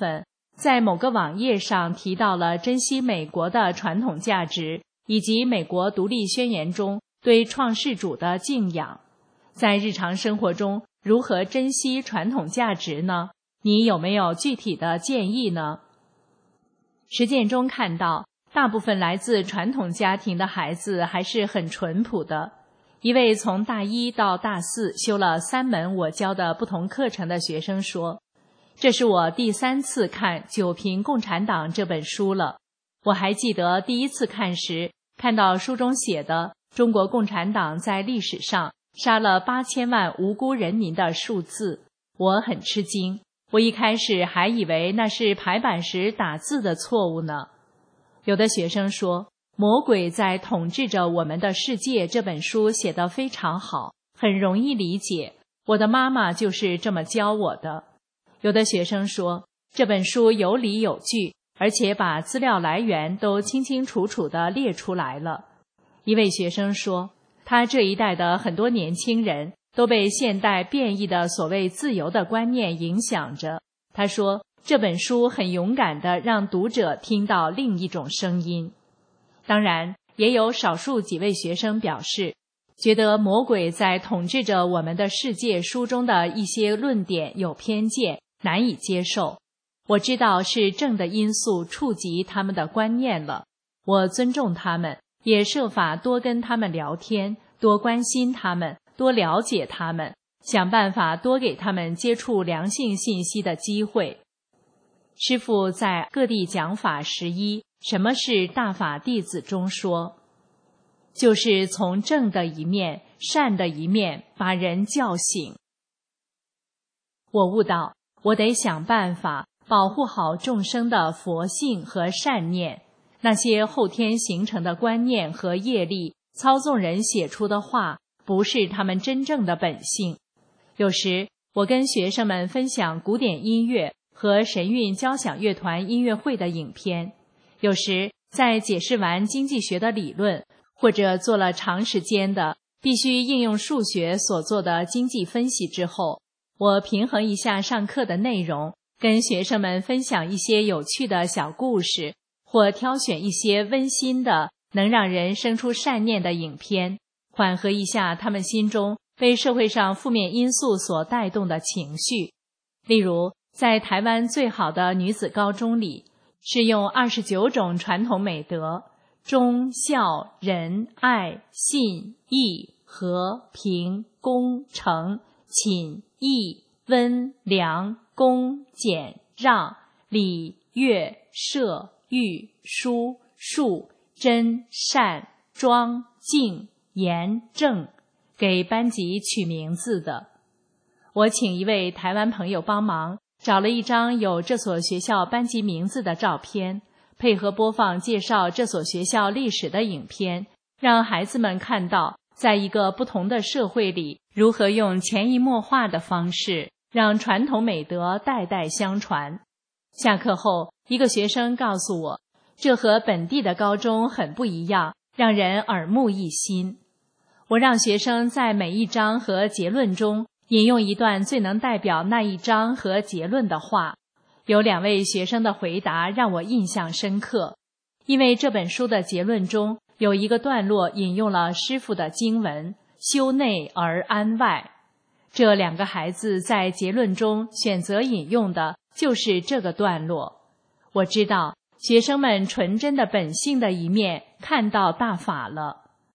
在某个网页上提到了珍惜美国的传统价值，以及美国独立宣言中对创世主的敬仰。在日常生活中，如何珍惜传统价值呢？你有没有具体的建议呢？实践中看到，大部分来自传统家庭的孩子还是很淳朴的。一位从大一到大四修了三门我教的不同课程的学生说，这是我第三次看《九评共产党》这本书了。我还记得第一次看时，看到书中写的中国共产党在历史上杀了八千万无辜人民的数字，我很吃惊。我一开始还以为那是排版时打字的错误呢。有的学生说，魔鬼在统治着我们的世界这本书写得非常好，很容易理解，我的妈妈就是这么教我的。有的学生说，这本书有理有据，而且把资料来源都清清楚楚地列出来了。一位学生说，他这一代的很多年轻人都被现代变异的所谓自由的观念影响着。他说，这本书很勇敢地让读者听到另一种声音。当然，也有少数几位学生表示，觉得魔鬼在统治着我们的世界书中的一些论点有偏见，难以接受。我知道是正的因素触及他们的观念了，我尊重他们，也设法多跟他们聊天，多关心他们，多了解他们，想办法多给他们接触良性信息的机会。师父在各地讲法十一，什么是大法弟子中说，就是从正的一面、善的一面把人叫醒。我悟到，我得想办法保护好众生的佛性和善念，那些后天形成的观念和业力，操纵人写出的话，不是他们真正的本性。有时我跟学生们分享古典音乐和神韵交响乐团音乐会的影片，有时在解释完经济学的理论，或者做了长时间的必须应用数学所做的经济分析之后，我平衡一下上课的内容，跟学生们分享一些有趣的小故事，或挑选一些温馨的能让人生出善念的影片，缓和一下他们心中被社会上负面因素所带动的情绪。例如，在台湾最好的女子高中里，是用二十九种传统美德，忠孝仁爱信义和平恭诚谨义温良恭俭让礼乐射御书数真善庄敬严正，给班级取名字的。我请一位台湾朋友帮忙，找了一张有这所学校班级名字的照片，配合播放介绍这所学校历史的影片，让孩子们看到在一个不同的社会里，如何用潜移默化的方式让传统美德代代相传。下课后，一个学生告诉我，这和本地的高中很不一样，让人耳目一新。我让学生在每一章和结论中引用一段最能代表那一章和结论的话。有两位学生的回答让我印象深刻，因为这本书的结论中有一个段落引用了师父的经文，修内而安外。这两个孩子在结论中选择引用的就是这个段落。我知道学生们纯真的本性的一面看到大法了。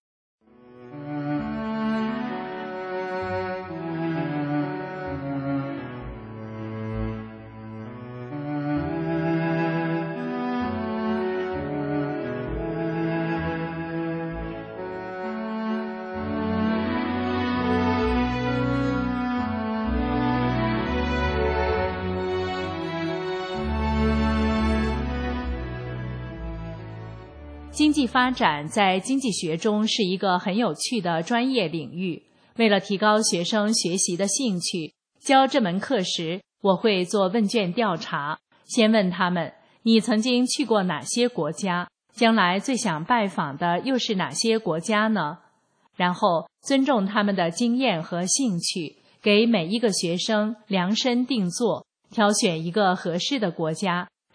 经济发展在经济学中是一个很有趣的专业领域。为了提高学生学习的兴趣，教这门课时，我会做问卷调查，先问他们，你曾经去过哪些国家？将来最想拜访的又是哪些国家呢？然后尊重他们的经验和兴趣，给每一个学生量身定做，挑选一个合适的国家，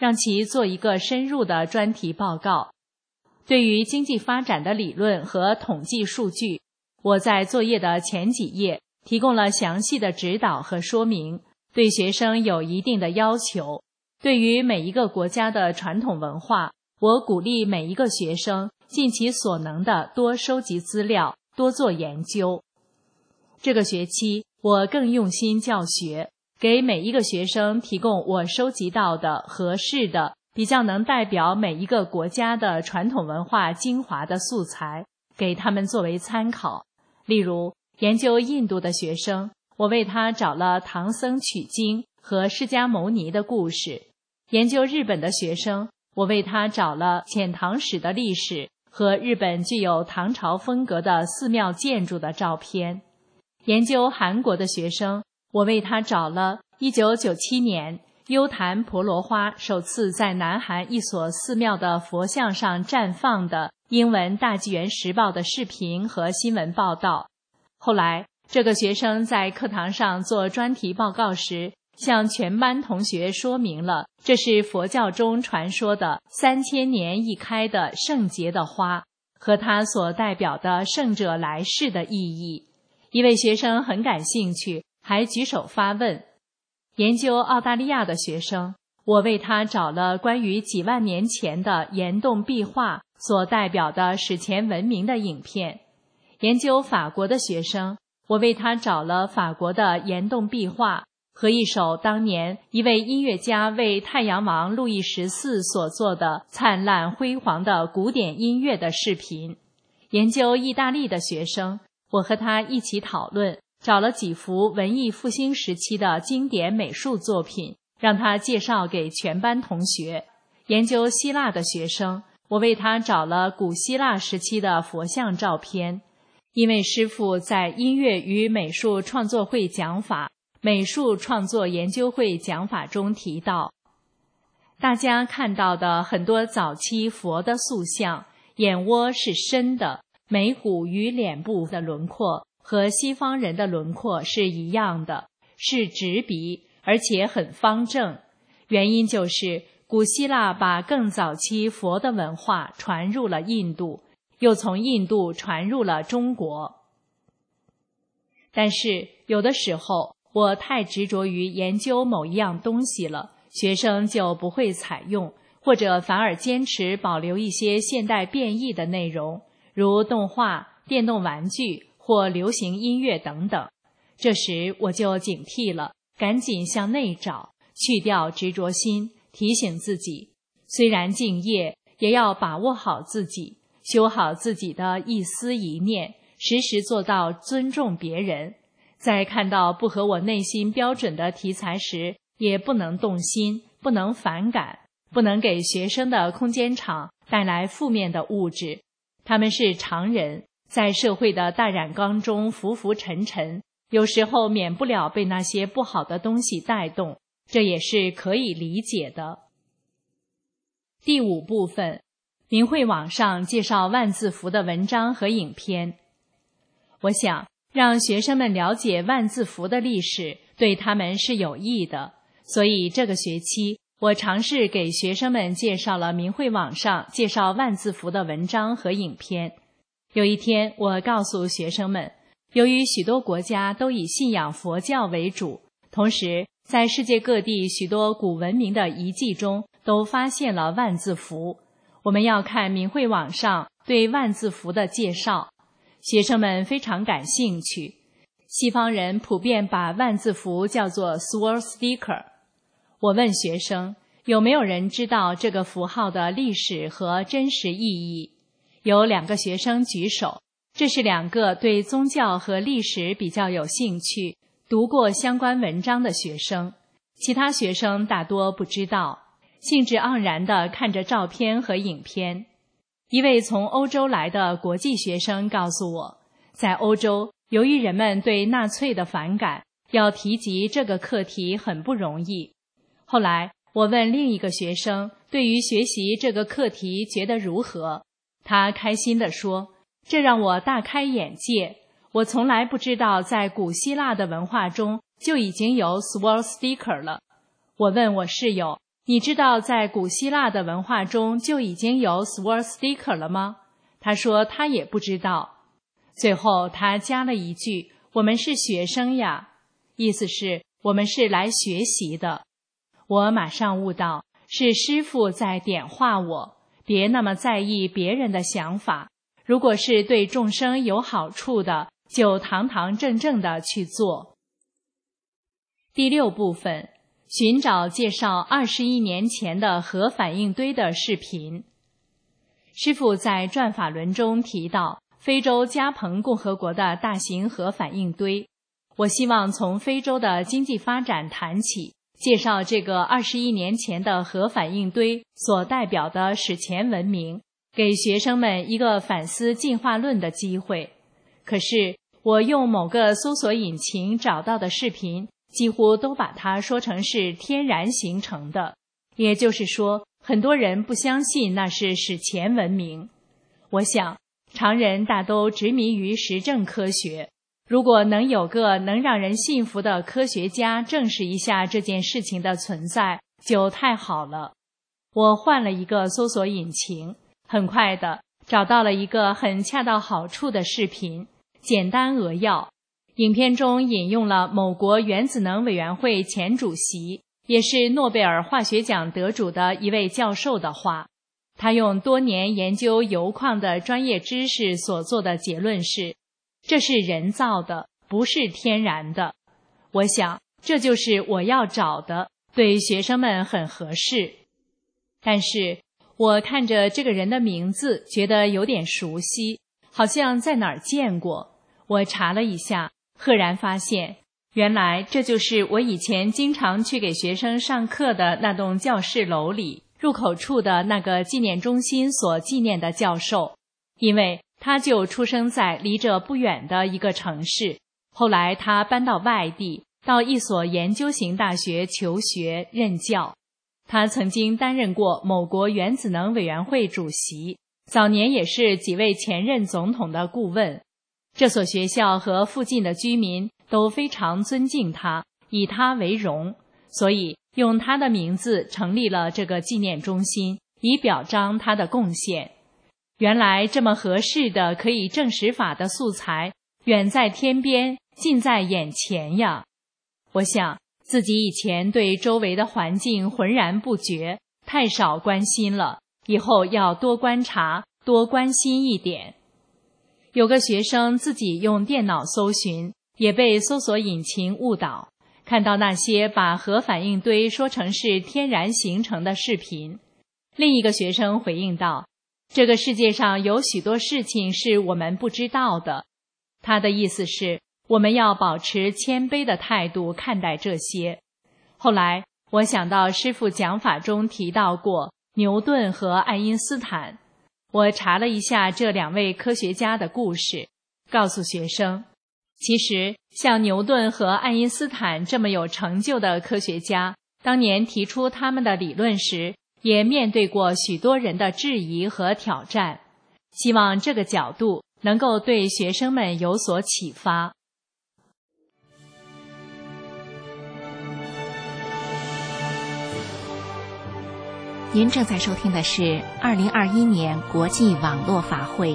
让其做一个深入的专题报告。对于经济发展的理论和统计数据，我在作业的前几页提供了详细的指导和说明，对学生有一定的要求。对于每一个国家的传统文化，我鼓励每一个学生尽其所能地多收集资料，多做研究。这个学期，我更用心教学，给每一个学生提供我收集到的合适的、比较能代表每一个国家的传统文化精华的素材，给他们作为参考。例如，研究印度的学生，我为他找了唐僧取经和释迦牟尼的故事；研究日本的学生，我为他找了遣唐使的历史和日本具有唐朝风格的寺庙建筑的照片；研究韩国的学生，我为他找了一九九七年优昙婆罗花首次在南韩一所寺庙的佛像上绽放的英文大纪元时报的视频和新闻报道。后来，这个学生在课堂上做专题报告时，向全班同学说明了这是佛教中传说的三千年一开的圣洁的花，和它所代表的圣者来世的意义。一位学生很感兴趣，还举手发问。研究澳大利亚的学生，我为他找了关于几万年前的岩洞壁画所代表的史前文明的影片。研究法国的学生，我为他找了法国的岩洞壁画和一首当年一位音乐家为太阳王路易十四所做的灿烂辉煌的古典音乐的视频。研究意大利的学生，我和他一起讨论，找了几幅文艺复兴时期的经典美术作品，让他介绍给全班同学。研究希腊的学生，我为他找了古希腊时期的佛像照片。因为师父在音乐与美术创作会讲法、美术创作研究会讲法中提到，大家看到的很多早期佛的塑像，眼窝是深的，眉骨与脸部的轮廓和西方人的轮廓是一样的，是直鼻，而且很方正。原因就是古希腊把更早期佛的文化传入了印度，又从印度传入了中国。但是有的时候我太执着于研究某一样东西了，学生就不会采用，或者反而坚持保留一些现代变异的内容，如动画、电动玩具或流行音乐等等。这时我就警惕了，赶紧向内找，去掉执着心，提醒自己，虽然敬业，也要把握好自己，修好自己的一思一念，时时做到尊重别人。在看到不合我内心标准的题材时，也不能动心，不能反感，不能给学生的空间场带来负面的物质。他们是常人，在社会的大染缸中浮浮沉沉，有时候免不了被那些不好的东西带动，这也是可以理解的。第五部分，明慧网上介绍万字符的文章和影片。我想让学生们了解万字符的历史，对他们是有益的，所以这个学期我尝试给学生们介绍了明慧网上介绍万字符的文章和影片。有一天，我告诉学生们，由于许多国家都以信仰佛教为主，同时在世界各地许多古文明的遗迹中都发现了万字符，我们要看明慧网上对万字符的介绍。学生们非常感兴趣。西方人普遍把万字符叫做 swastika。 我问学生，有没有人知道这个符号的历史和真实意义？有两个学生举手，这是两个对宗教和历史比较有兴趣、读过相关文章的学生。其他学生大多不知道，兴致盎然地看着照片和影片。一位从欧洲来的国际学生告诉我，在欧洲，由于人们对纳粹的反感，要提及这个课题很不容易。后来我问另一个学生，对于学习这个课题觉得如何？他开心地说，这让我大开眼界，我从来不知道在古希腊的文化中就已经有 swastika 了。我问我室友， 你知道在古希腊的文化中就已经有 swastika 了吗？他说他也不知道。最后他加了一句，我们是学生呀，意思是我们是来学习的。我马上悟到，是师父在点化我，别那么在意别人的想法，如果是对众生有好处的，就堂堂正正的去做。第六部分，寻找介绍二十亿年前的核反应堆的视频。师父在转法轮中提到非洲加蓬共和国的大型核反应堆，我希望从非洲的经济发展谈起，介绍这个二十亿年前的核反应堆所代表的史前文明，给学生们一个反思进化论的机会。可是我用某个搜索引擎找到的视频几乎都把它说成是天然形成的，也就是说，很多人不相信那是史前文明。我想，常人大都执迷于实证科学，如果能有个能让人信服的科学家证实一下这件事情的存在，就太好了。我换了一个搜索引擎，很快的找到了一个很恰到好处的视频，简单扼要。影片中引用了某国原子能委员会前主席，也是诺贝尔化学奖得主的一位教授的话。他用多年研究铀矿的专业知识所做的结论是，这是人造的，不是天然的。我想，这就是我要找的，对学生们很合适。但是，我看着这个人的名字，觉得有点熟悉，好像在哪儿见过。我查了一下，赫然发现，原来这就是我以前经常去给学生上课的那栋教室楼里入口处的那个纪念中心所纪念的教授，因为他就出生在离这不远的一个城市，后来他搬到外地，到一所研究型大学求学任教。他曾经担任过某国原子能委员会主席，早年也是几位前任总统的顾问。这所学校和附近的居民都非常尊敬他，以他为荣，所以用他的名字成立了这个纪念中心，以表彰他的贡献。原来这么合适的可以证实法的素材，远在天边，近在眼前呀！我想自己以前对周围的环境浑然不觉，太少关心了，以后要多观察，多关心一点。有个学生自己用电脑搜寻，也被搜索引擎误导，看到那些把核反应堆说成是天然形成的视频。另一个学生回应道，这个世界上有许多事情是我们不知道的。他的意思是，我们要保持谦卑的态度看待这些。后来我想到师父讲法中提到过牛顿和爱因斯坦，我查了一下这两位科学家的故事，告诉学生，其实像牛顿和爱因斯坦这么有成就的科学家，当年提出他们的理论时，也面对过许多人的质疑和挑战。希望这个角度能够对学生们有所启发。 您正在收听的是二零二一年国际网络法会。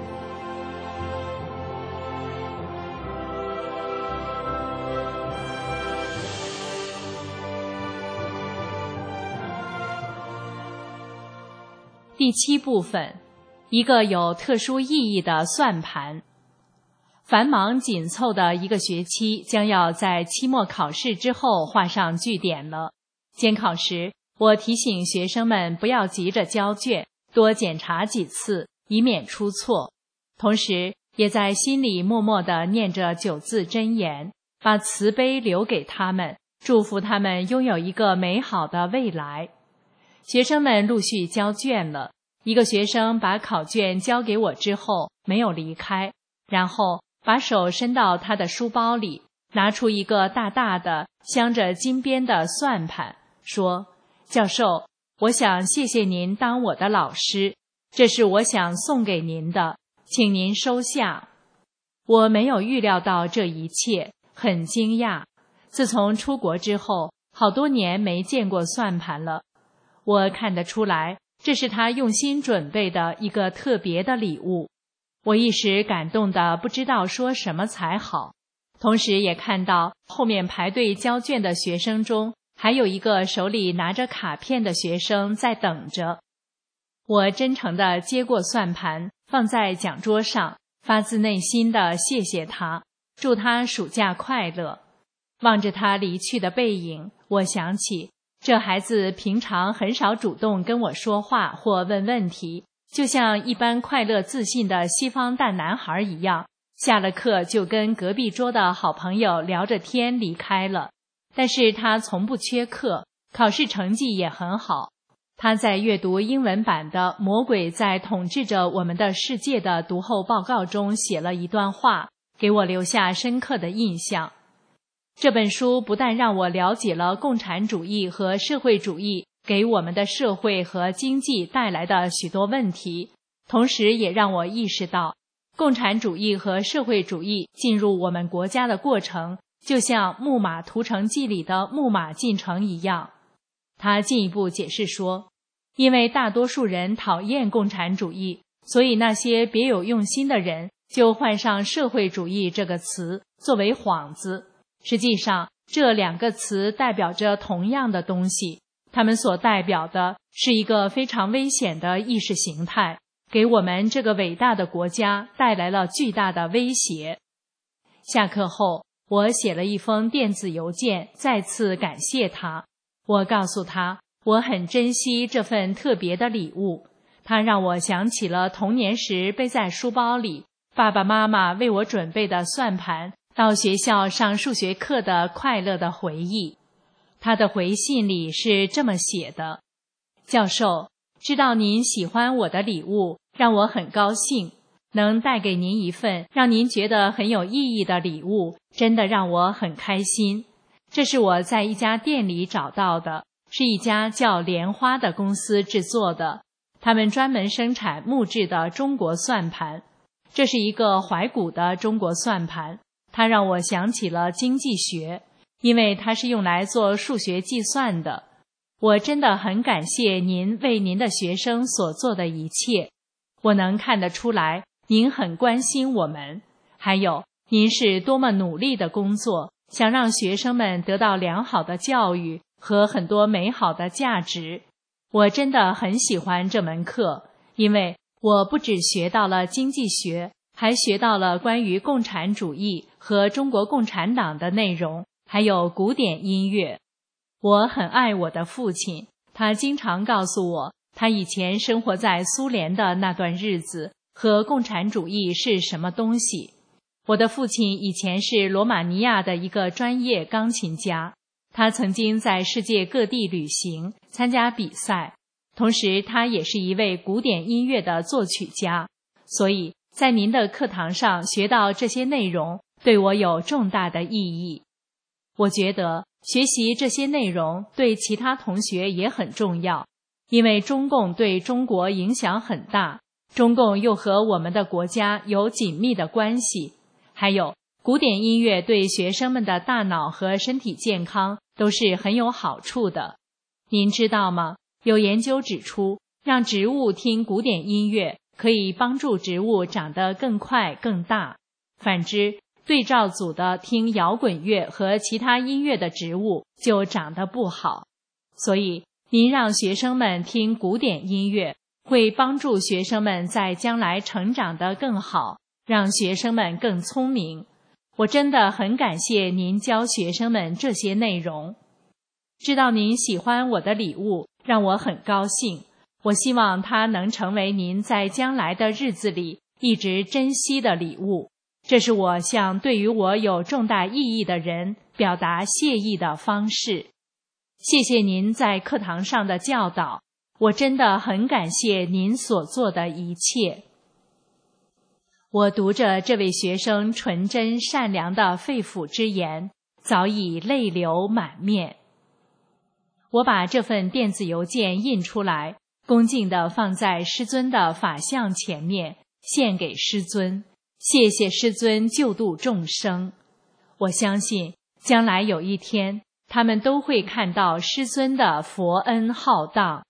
第七部分，一个有特殊意义的算盘。繁忙紧凑的一个学期将要在期末考试之后画上句点了。监考时，我提醒学生们不要急着交卷，多检查几次，以免出错。同时，也在心里默默地念着九字真言，把慈悲留给他们，祝福他们拥有一个美好的未来。学生们陆续交卷了，一个学生把考卷交给我之后没有离开，然后把手伸到他的书包里，拿出一个大大的镶着金边的算盘，说，教授，我想谢谢您当我的老师，这是我想送给您的，请您收下。我没有预料到这一切，很惊讶。自从出国之后，好多年没见过算盘了， 我看得出来，这是他用心准备的一个特别的礼物。我一时感动得不知道说什么才好，同时也看到后面排队交卷的学生中，还有一个手里拿着卡片的学生在等着。我真诚地接过算盘，放在讲桌上，发自内心地谢谢他，祝他暑假快乐。望着他离去的背影，我想起这孩子平常很少主动跟我说话或问问题，就像一般快乐自信的西方大男孩一样，下了课就跟隔壁桌的好朋友聊着天离开了。但是他从不缺课，考试成绩也很好。他在阅读英文版的《魔鬼在统治着我们的世界》的读后报告中写了一段话，给我留下深刻的印象。这本书不但让我了解了共产主义和社会主义给我们的社会和经济带来的许多问题，同时也让我意识到，共产主义和社会主义进入我们国家的过程，就像《木马屠城记》里的木马进城一样。他进一步解释说，因为大多数人讨厌共产主义，所以那些别有用心的人就换上社会主义这个词作为幌子。实际上，这两个词代表着同样的东西，它们所代表的是一个非常危险的意识形态，给我们这个伟大的国家带来了巨大的威胁。下课后，我写了一封电子邮件，再次感谢他。我告诉他，我很珍惜这份特别的礼物，它让我想起了童年时背在书包里，爸爸妈妈为我准备的算盘，到学校上数学课的快乐的回忆。他的回信里是这么写的：教授，知道您喜欢我的礼物，让我很高兴，能带给您一份让您觉得很有意义的礼物，真的让我很开心。这是我在一家店里找到的，是一家叫莲花的公司制作的，他们专门生产木质的中国算盘。这是一个怀古的中国算盘，它让我想起了经济学，因为它是用来做数学计算的。我真的很感谢您为您的学生所做的一切，我能看得出来您很关心我们，还有您是多么努力的工作，想让学生们得到良好的教育和很多美好的价值。我真的很喜欢这门课，因为我不只学到了经济学，还学到了关于共产主义和中国共产党的内容，还有古典音乐。我很爱我的父亲，他经常告诉我，他以前生活在苏联的那段日子和共产主义是什么东西。我的父亲以前是罗马尼亚的一个专业钢琴家，他曾经在世界各地旅行，参加比赛，同时他也是一位古典音乐的作曲家，所以在您的课堂上学到这些内容，对我有重大的意义。我觉得学习这些内容对其他同学也很重要，因为中共对中国影响很大，中共又和我们的国家有紧密的关系，还有古典音乐对学生们的大脑和身体健康都是很有好处的。您知道吗？有研究指出，让植物听古典音乐可以帮助植物长得更快更大，反之，对照组的听摇滚乐和其他音乐的植物就长得不好。所以您让学生们听古典音乐，会帮助学生们在将来成长得更好，让学生们更聪明。我真的很感谢您教学生们这些内容。知道您喜欢我的礼物，让我很高兴。我希望它能成为您在将来的日子里一直珍惜的礼物。这是我向对于我有重大意义的人表达谢意的方式。谢谢您在课堂上的教导，我真的很感谢您所做的一切。我读着这位学生纯真善良的肺腑之言，早已泪流满面。我把这份电子邮件印出来，恭敬地放在师尊的法像前面，献给师尊。谢谢师尊救度众生。我相信将来有一天，他们都会看到师尊的佛恩浩荡。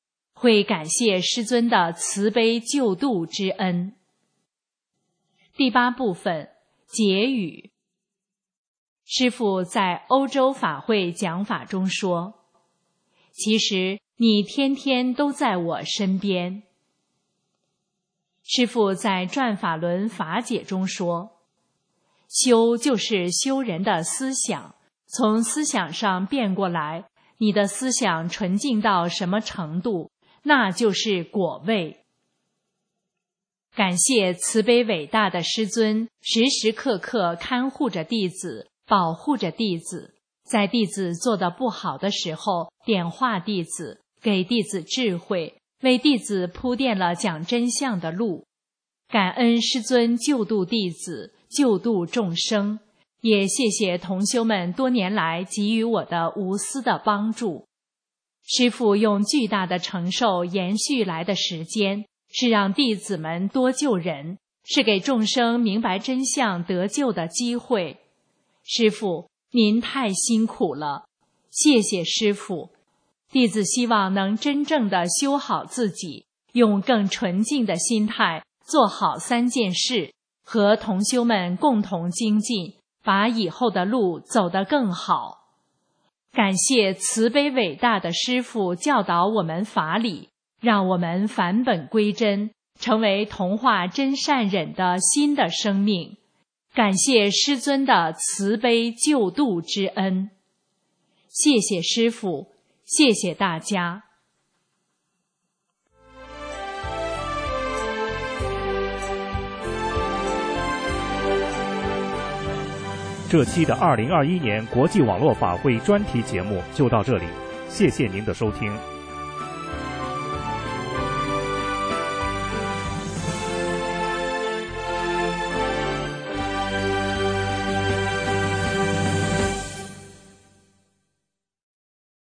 会感谢师尊的慈悲救度之恩。第八部分结语。师父在欧洲法会讲法中说，其实你天天都在我身边。师父在转法轮法解中说，修就是修人的思想，从思想上变过来，你的思想纯净到什么程度，那就是果位。感谢慈悲伟大的师尊，时时刻刻看护着弟子，保护着弟子，在弟子做得不好的时候，点化弟子，给弟子智慧，为弟子铺垫了讲真相的路。感恩师尊救度弟子，救度众生，也谢谢同修们多年来给予我的无私的帮助。师父用巨大的承受延续来的时间，是让弟子们多救人，是给众生明白真相得救的机会。师父，您太辛苦了，谢谢师父。弟子希望能真正的修好自己，用更纯净的心态做好三件事，和同修们共同精进，把以后的路走得更好。感谢慈悲伟大的师父教导我们法理，让我们返本归真，成为同化真善忍的新的生命。感谢师尊的慈悲救度之恩。谢谢师父，谢谢大家。 这期的二零二一年国际网络法会专题节目就到这里，谢谢您的收听。